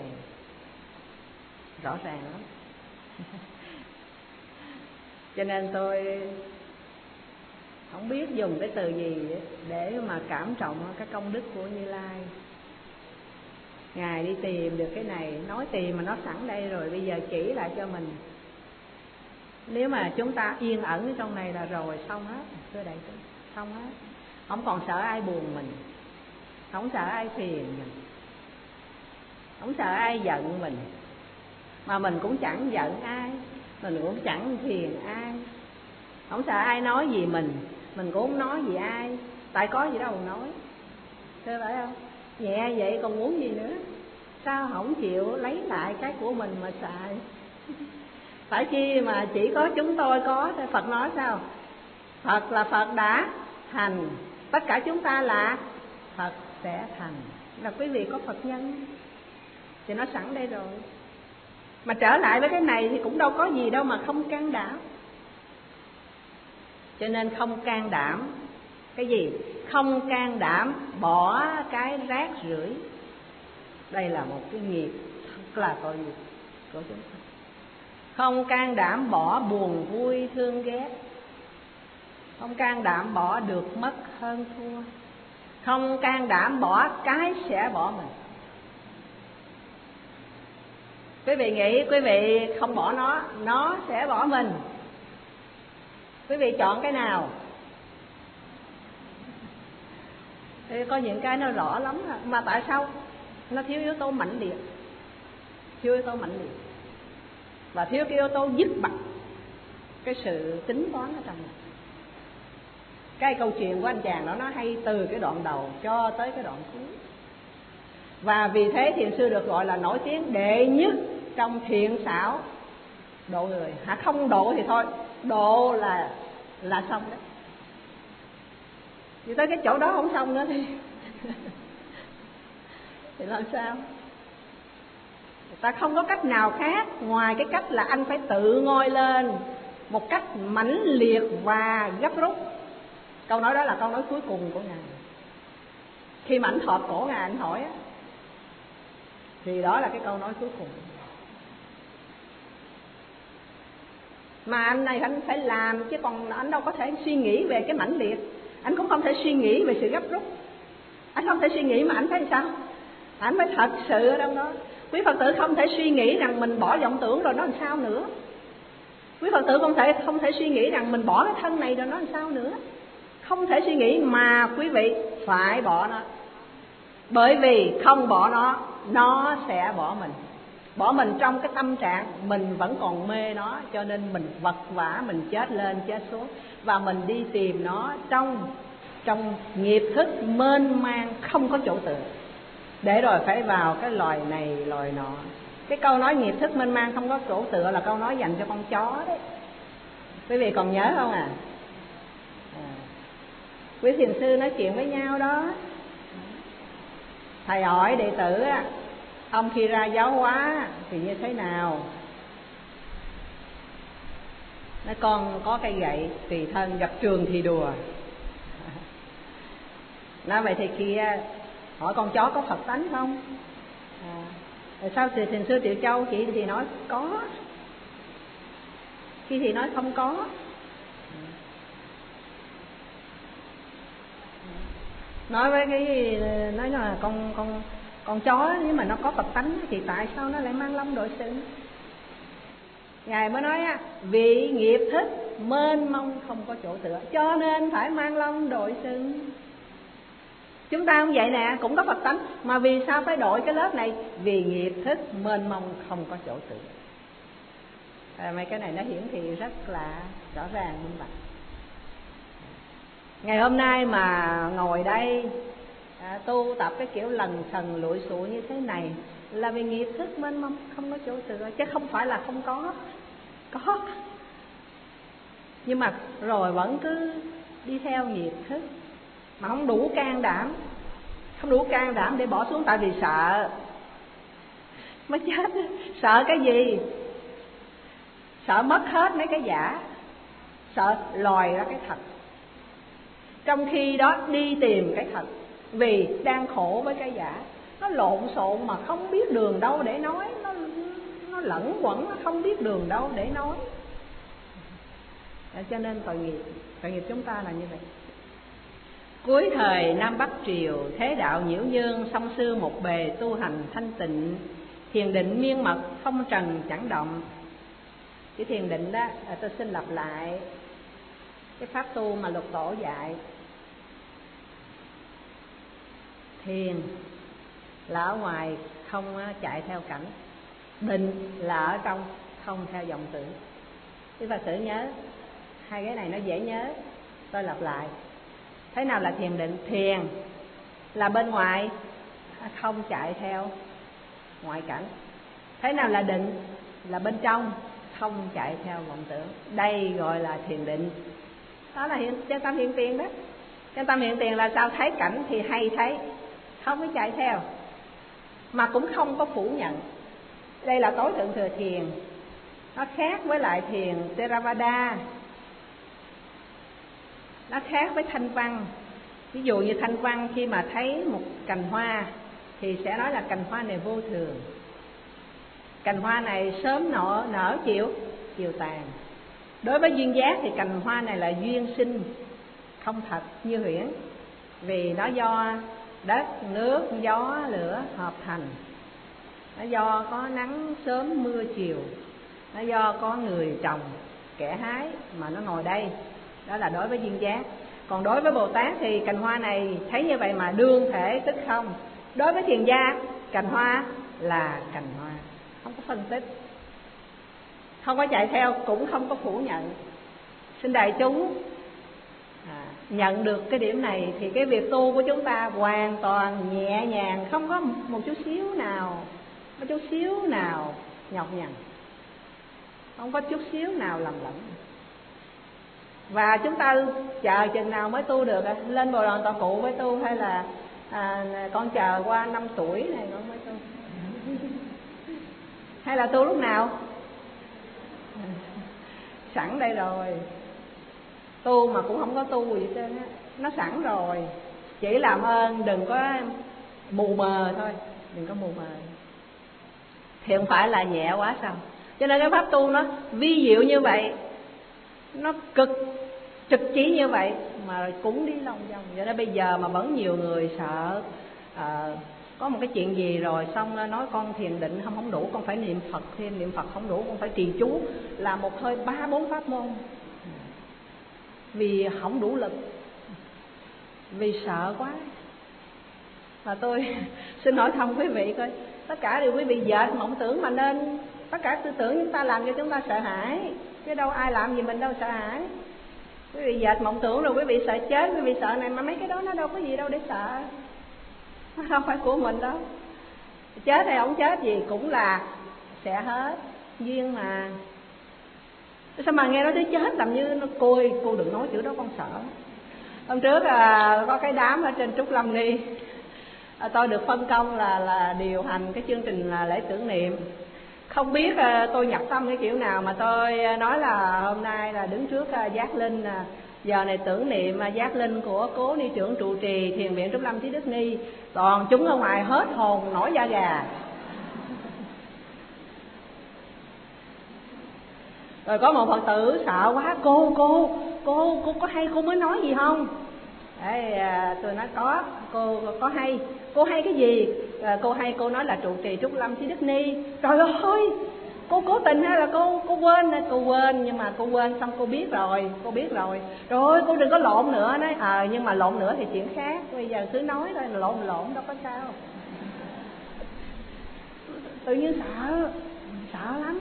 rõ ràng lắm. Cho nên tôi không biết dùng cái từ gì để mà cảm trọng cái công đức của Như Lai. Ngài đi tìm được cái này, nói tìm mà nó sẵn đây rồi, bây giờ chỉ lại cho mình. Nếu mà chúng ta yên ẩn ở trong này là rồi, xong hết, thưa đại chúng, xong hết. Không còn sợ ai buồn mình, không sợ ai phiền mình, không sợ ai giận mình, mà mình cũng chẳng giận ai, mình cũng chẳng phiền ai. Không sợ ai nói gì mình cũng không nói gì ai, tại có gì đâu nói, thưa phải không? Nhẹ vậy còn muốn gì nữa? Sao không chịu lấy lại cái của mình mà xài? Phải chi mà chỉ có chúng tôi có? Phật nói sao? Phật là Phật đã thành, tất cả chúng ta là Phật sẽ thành. Là quý vị có Phật nhân thì nó sẵn đây rồi. Mà trở lại với cái này thì cũng đâu có gì đâu mà không can đảm. Cho nên không can đảm. Cái gì? Không can đảm bỏ cái rác rưởi. Đây là một cái nghiệp thật là tội nghiệp của chúng ta. Không can đảm bỏ buồn vui thương ghét, không can đảm bỏ được mất hơn thua, không can đảm bỏ cái sẽ bỏ mình. Quý vị nghĩ quý vị không bỏ nó sẽ bỏ mình. Quý vị chọn cái nào? Thì có những cái nó rõ lắm mà tại sao? Nó thiếu yếu tố mãnh liệt, thiếu yếu tố mãnh liệt, và thiếu cái yếu tố dứt bặt cái sự tính toán ở trong này. Cái câu chuyện của anh chàng đó nó hay từ cái đoạn đầu cho tới cái đoạn cuối. Và vì thế thiền sư được gọi là nổi tiếng đệ nhất trong thiện xảo độ người. Không độ thì thôi, độ là xong đấy. Vì tới cái chỗ đó không xong nữa thì thì làm sao? Người ta không có cách nào khác ngoài cái cách là anh phải tự ngoi lên một cách mãnh liệt và gấp rút. Câu nói đó là câu nói cuối cùng của Ngài. Khi mà ảnh thọt cổ Ngài, ảnh hỏi á, thì đó là cái câu nói cuối cùng. Mà anh này anh phải làm, chứ còn anh đâu có thể suy nghĩ về cái mãnh liệt. Anh cũng không thể suy nghĩ về sự gấp rút. Anh không thể suy nghĩ mà anh phải sao? Anh phải thật sự ở trong đó. Quý Phật tử không thể suy nghĩ rằng mình bỏ vọng tưởng rồi nó làm sao nữa. Quý Phật tử không thể suy nghĩ rằng mình bỏ cái thân này rồi nó làm sao nữa. Không thể suy nghĩ, mà quý vị phải bỏ nó. Bởi vì không bỏ nó sẽ bỏ mình. Bỏ mình trong cái tâm trạng mình vẫn còn mê nó, cho nên mình vật vã, mình chết lên chết xuống. Và mình đi tìm nó trong nghiệp thức mênh mang không có chỗ tựa. Để rồi phải vào cái loài này loài nọ. Cái câu nói nghiệp thức mênh mang không có chỗ tựa là câu nói dành cho con chó đấy. Quý vị còn nhớ không à? Quý thiền sư nói chuyện với nhau đó. Thầy hỏi đệ tử á, ông khi ra giáo hóa thì như thế nào? Nói con có cây gậy tùy thân, gặp trường thì đùa. Nói vậy thì kia hỏi con chó có Phật tánh không? Rồi sao thì thiền sư Triệu Châu chị thì nói có, khi thì nói không có. Nói với cái nói là con chó nếu mà nó có Phật tánh thì tại sao nó lại mang long đội sự? Ngài mới nói á, vì nghiệp thức mênh mông không có chỗ tựa, cho nên phải mang long đội sự. Chúng ta cũng vậy nè, cũng có Phật tánh, mà vì sao phải đội cái lớp này? Vì nghiệp thức mênh mông không có chỗ tựa. Mấy cái này nó hiển thị rất là rõ ràng minh bạch. Ngày hôm nay mà ngồi đây tu tập cái kiểu lần thần lụi sụi như thế này là vì nghiệp thức mênh mông không có chỗ tựa, chứ không phải là không có. Nhưng mà rồi vẫn cứ đi theo nghiệp thức mà không đủ can đảm để bỏ xuống, tại vì sợ mới chết. Sợ cái gì? Sợ mất hết mấy cái giả, sợ lòi ra cái thật. Trong khi đó đi tìm cái thật, vì đang khổ với cái giả. Nó lộn xộn mà không biết đường đâu để nói, nó lẫn quẩn, nó không biết đường đâu để nói. Cho nên tội nghiệp chúng ta là như vậy. Cuối thời Nam Bắc Triều, thế đạo nhiễu nhương, song sư một bề tu hành thanh tịnh, thiền định miên mật, phong trần chẳng động. Cái thiền định đó, tôi xin lặp lại cái pháp tu mà Lục Tổ dạy. Thiền là ở ngoài không chạy theo cảnh, định là ở trong không theo vọng tưởng. Quý Phật tử nhớ hai cái này nó dễ nhớ, tôi lặp lại. Thế nào là thiền định? Thiền là bên ngoài không chạy theo ngoại cảnh. Thế nào là định? Là bên trong không chạy theo vọng tưởng. Đây gọi là thiền định. Đó là chân tâm hiện tiền đó. Chân tâm hiện tiền là sao? Thấy cảnh thì hay thấy, không có chạy theo, mà cũng không có phủ nhận. Đây là tối thượng thừa thiền. Nó khác với lại thiền Theravada, nó khác với thanh văn. Ví dụ như thanh văn khi mà thấy một cành hoa thì sẽ nói là cành hoa này vô thường, cành hoa này sớm nở chiều tàn. Đối với duyên giác thì cành hoa này là duyên sinh, không thật như huyễn, vì nó do đất, nước, gió, lửa hợp thành. Nó do có nắng sớm mưa chiều, nó do có người trồng kẻ hái mà nó ngồi đây. Đó là đối với duyên giác. Còn đối với Bồ Tát thì cành hoa này thấy như vậy mà đương thể tức không. Đối với thiền gia, cành hoa là cành hoa, không có phân tích, không có chạy theo, cũng không có phủ nhận. Xin đại chúng nhận được cái điểm này thì cái việc tu của chúng ta hoàn toàn nhẹ nhàng, không có một chút xíu nào nhọc nhằn, không có chút xíu nào lầm lẫn. Và chúng ta chờ chừng nào mới tu được? Lên Bồ Đoàn Tọa Cụ mới tu, hay là con chờ qua 5 tuổi này con mới tu? Hay là tu lúc nào? Sẵn đây rồi. Tu mà cũng không có tu gì hết trơn á, nó sẵn rồi. Chỉ làm ơn đừng có mù mờ thôi, đừng có mù mờ. Thì không phải là nhẹ quá sao? Cho nên cái pháp tu nó vi diệu như vậy, nó cực trực chỉ như vậy mà cũng đi lòng vòng. Cho nên bây giờ mà vẫn nhiều người sợ có một cái chuyện gì rồi xong nói con thiền định không đủ, con phải niệm Phật thêm, niệm Phật không đủ con phải trì chú, là một hơi 3-4 pháp môn, vì không đủ lực, vì sợ quá. Và tôi xin hỏi thăm quý vị coi, tất cả đều quý vị dệt mộng tưởng mà nên tất cả tư tưởng chúng ta làm cho chúng ta sợ hãi, chứ đâu ai làm gì mình đâu sợ hãi. Quý vị dệt mộng tưởng rồi quý vị sợ chết, quý vị sợ này, mà mấy cái đó nó đâu có gì đâu để sợ, nó không phải của mình đâu. Chết hay không chết gì cũng là sẽ hết duyên mà. Sao mà nghe nói tới chết làm như nó cô đừng nói chữ đó con sợ. Hôm trước có cái đám ở trên Trúc Lâm Ni, tôi được phân công là điều hành cái chương trình lễ tưởng niệm. Không biết tôi nhập tâm cái kiểu nào mà tôi nói là hôm nay là đứng trước giác linh, giờ này tưởng niệm giác linh của cố ni trưởng trụ trì thiền viện Trúc Lâm Chí Đức Ni. Toàn chúng ở ngoài hết hồn nổi da gà. Rồi có một Phật tử sợ quá, cô có hay cô mới nói gì không? Đấy, tôi nói có, cô có hay. Cô hay cái gì? Cô nói là trụ trì Trúc Lâm Chí Đức Ni. Trời ơi, cô cố tình hay là cô quên? Cô quên, nhưng mà cô quên xong cô biết rồi. Rồi cô đừng có lộn nữa. Nói nhưng mà lộn nữa thì chuyện khác, bây giờ cứ nói thôi, lộn đâu có sao. Tự nhiên sợ lắm.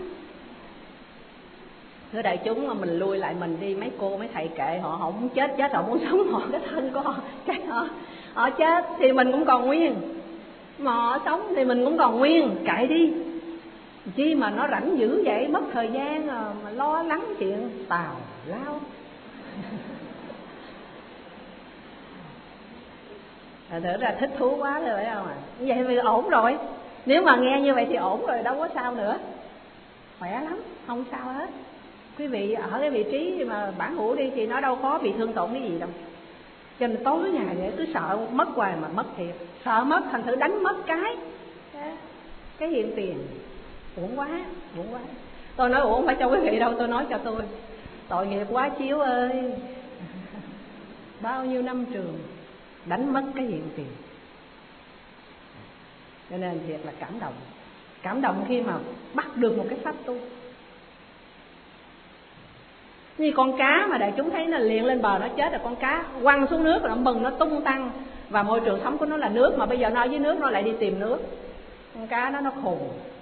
Thưa đại chúng, mà mình lui lại mình đi, mấy cô mấy thầy kệ họ không chết họ muốn sống, họ cái thân của họ, họ chết thì mình cũng còn nguyên, mà họ sống thì mình cũng còn nguyên, kệ đi. Chi mà nó rảnh dữ vậy, mất thời gian mà lo lắng chuyện tào lao. Thử ra thích thú quá rồi phải không ạ? Vậy thì ổn rồi. Nếu mà nghe như vậy thì ổn rồi, đâu có sao nữa. Khỏe lắm, không sao hết. Quý vị ở cái vị trí mà bản hữu đi thì nó đâu có bị thương tổn cái gì đâu. Cho nên tối ngày vậy cứ sợ mất hoài mà mất thiệt. Sợ mất thành thử đánh mất cái hiện tiền. Uổng quá. Tôi nói uổng không phải cho quý vị đâu, tôi nói cho tôi. Tội nghiệp quá Chiếu ơi. Bao nhiêu năm trường đánh mất cái hiện tiền. Cho nên thiệt là cảm động khi mà bắt được một cái pháp tu. Như con cá mà đại chúng thấy nó liền lên bờ nó chết, rồi con cá quăng xuống nước nó mừng, nó tung tăng, và môi trường sống của nó là nước, mà bây giờ nó dưới nước nó lại đi tìm nước. Con cá nó khùng.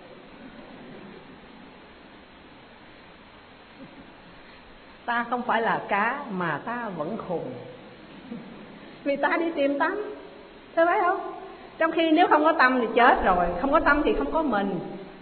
Ta không phải là cá mà ta vẫn khùng, vì ta đi tìm tâm, thấy phải không? Trong khi nếu không có tâm thì chết rồi, không có tâm thì không có mình.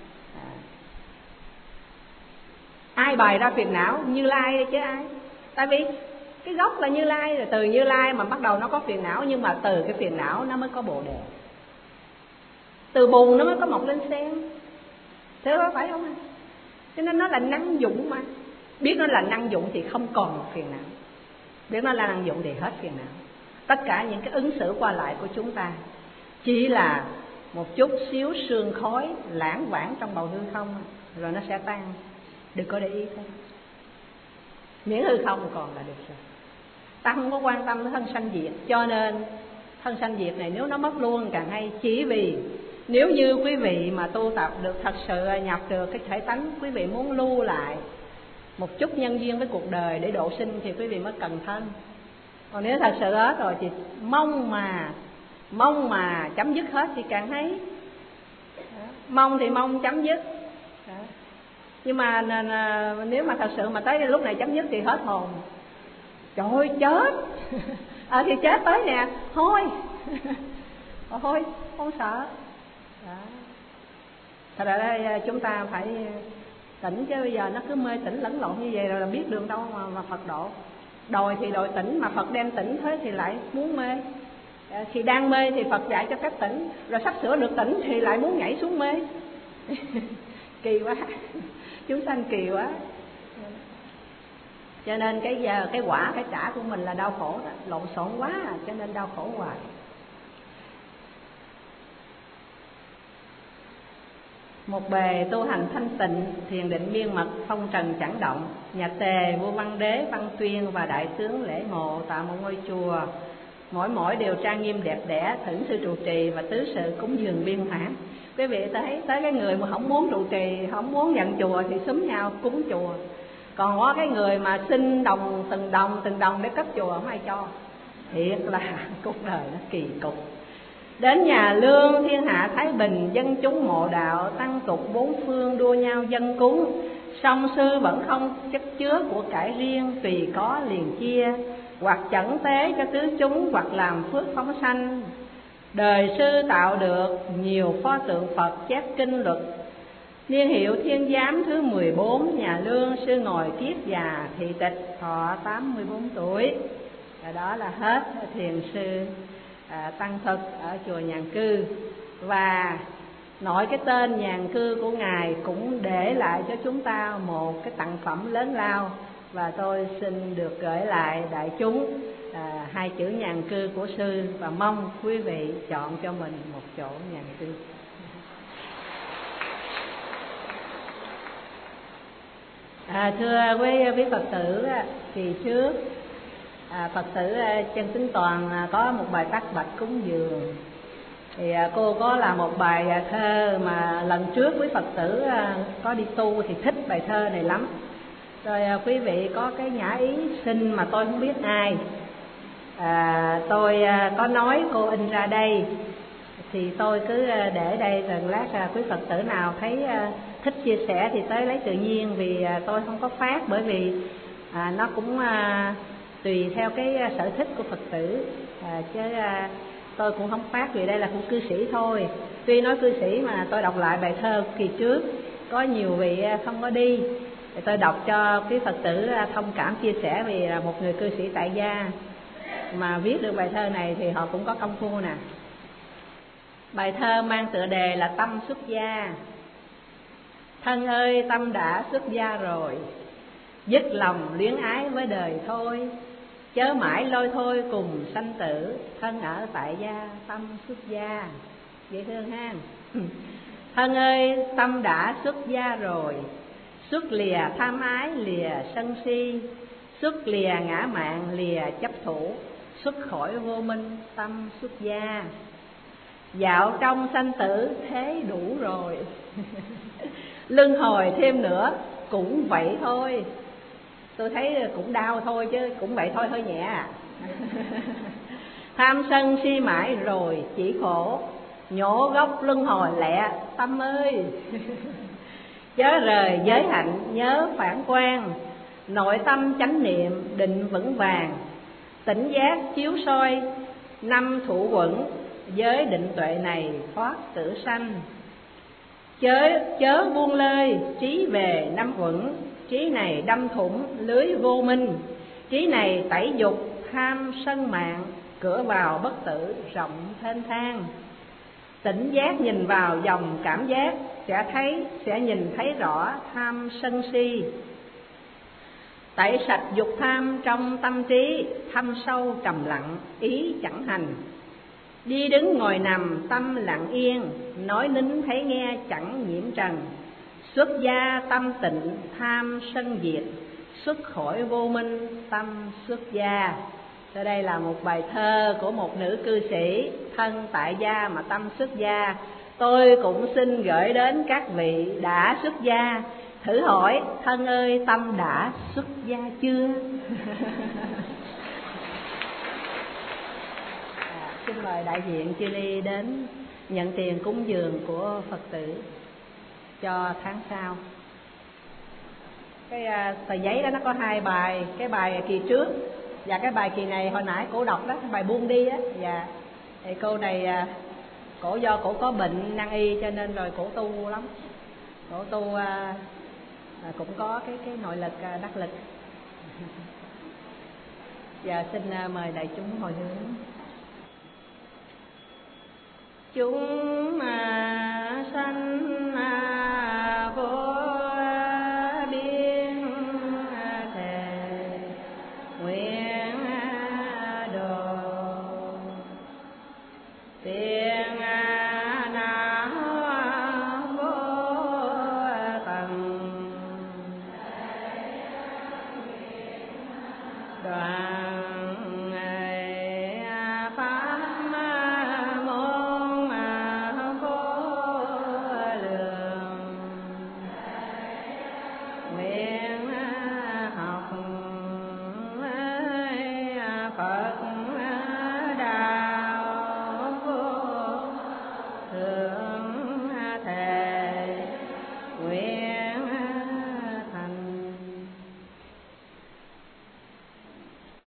Ai bày ra phiền não? Như Lai chứ ai. Tại vì cái gốc là Như Lai, rồi từ Như Lai mà bắt đầu nó có phiền não, nhưng mà từ cái phiền não nó mới có Bồ Đề, từ bùn nó mới có mọc lên sen. Thế có phải không? Cho nên nó là năng dụng mà. Biết nó là năng dụng thì không còn phiền não, biết nó là năng dụng thì hết phiền não. Tất cả những cái ứng xử qua lại của chúng ta chỉ là một chút xíu sương khói lãng vãng trong bầu hư không, rồi nó sẽ tan. Đừng có để ý thôi, miễn hư không còn là được rồi. Ta không có quan tâm tới thân sanh diệt. Cho nên thân sanh diệt này nếu nó mất luôn càng hay. Chỉ vì nếu như quý vị mà tu tập được thật sự nhập được cái thể tánh, quý vị muốn lưu lại một chút nhân duyên với cuộc đời để độ sinh thì quý vị mới cần thân. Còn nếu thật sự hết rồi thì mong mà chấm dứt hết thì càng hay. Mong thì mong chấm dứt. Nhưng mà nếu mà thật sự mà tới lúc này chấm dứt thì hết hồn. trời ơi chết. Thì chết tới nè, thôi thôi không sợ đó. Thật ra đây chúng ta phải tỉnh, chứ bây giờ nó cứ mê tỉnh lẫn lộn như vậy rồi là biết đường đâu mà Phật độ. Đòi thì đòi tỉnh, mà Phật đem tỉnh thế thì lại muốn mê. Khi đang mê thì Phật dạy cho phép tỉnh, rồi sắp sửa được tỉnh thì lại muốn nhảy xuống mê. Kỳ quá, chúng sanh kỳ quá. Cho nên cái quả cái trả của mình là đau khổ đó, lộn xộn quá cho nên đau khổ hoài. Một bề tu hành thanh tịnh, thiền định miên mật, phong trần chẳng động. Nhà Tề, vua Văn Đế, Văn Tuyên và đại tướng lễ mộ tạo một ngôi chùa, mỗi đều trang nghiêm đẹp đẽ, thỉnh sư trụ trì và tứ sự cúng dường viên mãn. Quý vị thấy tới cái người mà không muốn trụ trì, không muốn nhận chùa thì xúm nhau cúng chùa. Còn có cái người mà xin từng đồng để cấp chùa không ai cho. Thiệt là cuộc đời nó kỳ cục. Đến nhà Lương thiên hạ thái bình, dân chúng mộ đạo, tăng tục bốn phương đua nhau dân cúng. Song sư vẫn không chất chứa của cải riêng, tùy có liền chia, hoặc chẩn tế cho tứ chúng, hoặc làm phước phóng sanh. Đời sư tạo được nhiều pho tượng Phật chép kinh luật. Niên hiệu Thiên Giám thứ 14, nhà Lương sư ngồi kiết già thị tịch, thọ 84 tuổi. Và đó là hết thiền sư tăng thực ở chùa Nhàn Cư. Và nội cái tên Nhàn Cư của ngài cũng để lại cho chúng ta một cái tặng phẩm lớn lao, và tôi xin được gửi lại đại chúng hai chữ Nhàn Cư của sư, và mong quý vị chọn cho mình một chỗ Nhàn Cư. Thưa quý Phật tử, kỳ trước Phật tử Chân Tính Toàn có một bài tắc bạch cúng dường. Thì cô có làm một bài thơ mà lần trước quý Phật tử có đi tu thì thích bài thơ này lắm. Rồi quý vị có cái nhã ý xin mà tôi không biết ai. Tôi có nói cô in ra đây, thì tôi cứ để đây, rồi lát quý Phật tử nào thấy thích chia sẻ thì tới lấy tự nhiên, vì tôi không có phát, bởi vì nó cũng tùy theo cái sở thích của Phật tử, chứ tôi cũng không phát, vì đây là của cư sĩ thôi. Tuy nói cư sĩ mà tôi đọc lại bài thơ kỳ trước, có nhiều vị không có đi, thì tôi đọc cho quý Phật tử thông cảm chia sẻ, vì là một người cư sĩ tại gia mà viết được bài thơ này thì họ cũng có công phu nè. Bài thơ mang tựa đề là Tâm xuất gia. Thân ơi tâm đã xuất gia rồi, dứt lòng luyến ái với đời thôi, chớ mãi lôi thôi cùng sanh tử, thân ở tại gia tâm xuất gia. Dễ thương ha. Thân ơi tâm đã xuất gia rồi, xuất lìa tham ái lìa sân si, xuất lìa ngã mạn lìa chấp thủ, xuất khỏi vô minh tâm xuất gia. Dạo trong sanh tử thế đủ rồi, luân hồi thêm nữa cũng vậy thôi. Tôi thấy cũng đau thôi chứ cũng vậy thôi, hơi nhẹ à. Tham sân si mãi rồi chỉ khổ, nhổ gốc luân hồi lẹ tâm ơi. Chớ rời giới hạnh nhớ phản quan, nội tâm chánh niệm định vững vàng, tỉnh giác chiếu soi năm thủ quẩn, giới định tuệ này thoát tử sanh. Chớ buông lơi trí về năm quẩn, trí này đâm thủng lưới vô minh, trí này tẩy dục tham sân mạng, cửa vào bất tử rộng thênh thang. Tỉnh giác nhìn vào dòng cảm giác, sẽ nhìn thấy rõ tham sân si. Tẩy sạch dục tham trong tâm trí, thâm sâu trầm lặng ý chẳng hành. Đi đứng ngồi nằm tâm lặng yên, nói nín thấy nghe chẳng nhiễm trần. Xuất gia tâm tịnh tham sân diệt, xuất khỏi vô minh tâm xuất gia. Sau đây là một bài thơ của một nữ cư sĩ thân tại gia mà tâm xuất gia. Tôi cũng xin gửi đến các vị đã xuất gia, thử hỏi thân ơi tâm đã xuất gia chưa? Xin mời đại diện Chư Ni đến nhận tiền cúng dường của Phật tử cho tháng sau. Cái tờ giấy đó nó có hai bài. Cái bài kỳ trước Và cái bài kỳ này hồi nãy cổ đọc đó, bài buông đi á. Dạ. Thì cô này cổ do cổ có bệnh nan y cho nên rồi cổ tu lắm. Cổ tu cũng có cái nội lực đắc lực. Giờ xin mời đại chúng hồi hướng. Chúng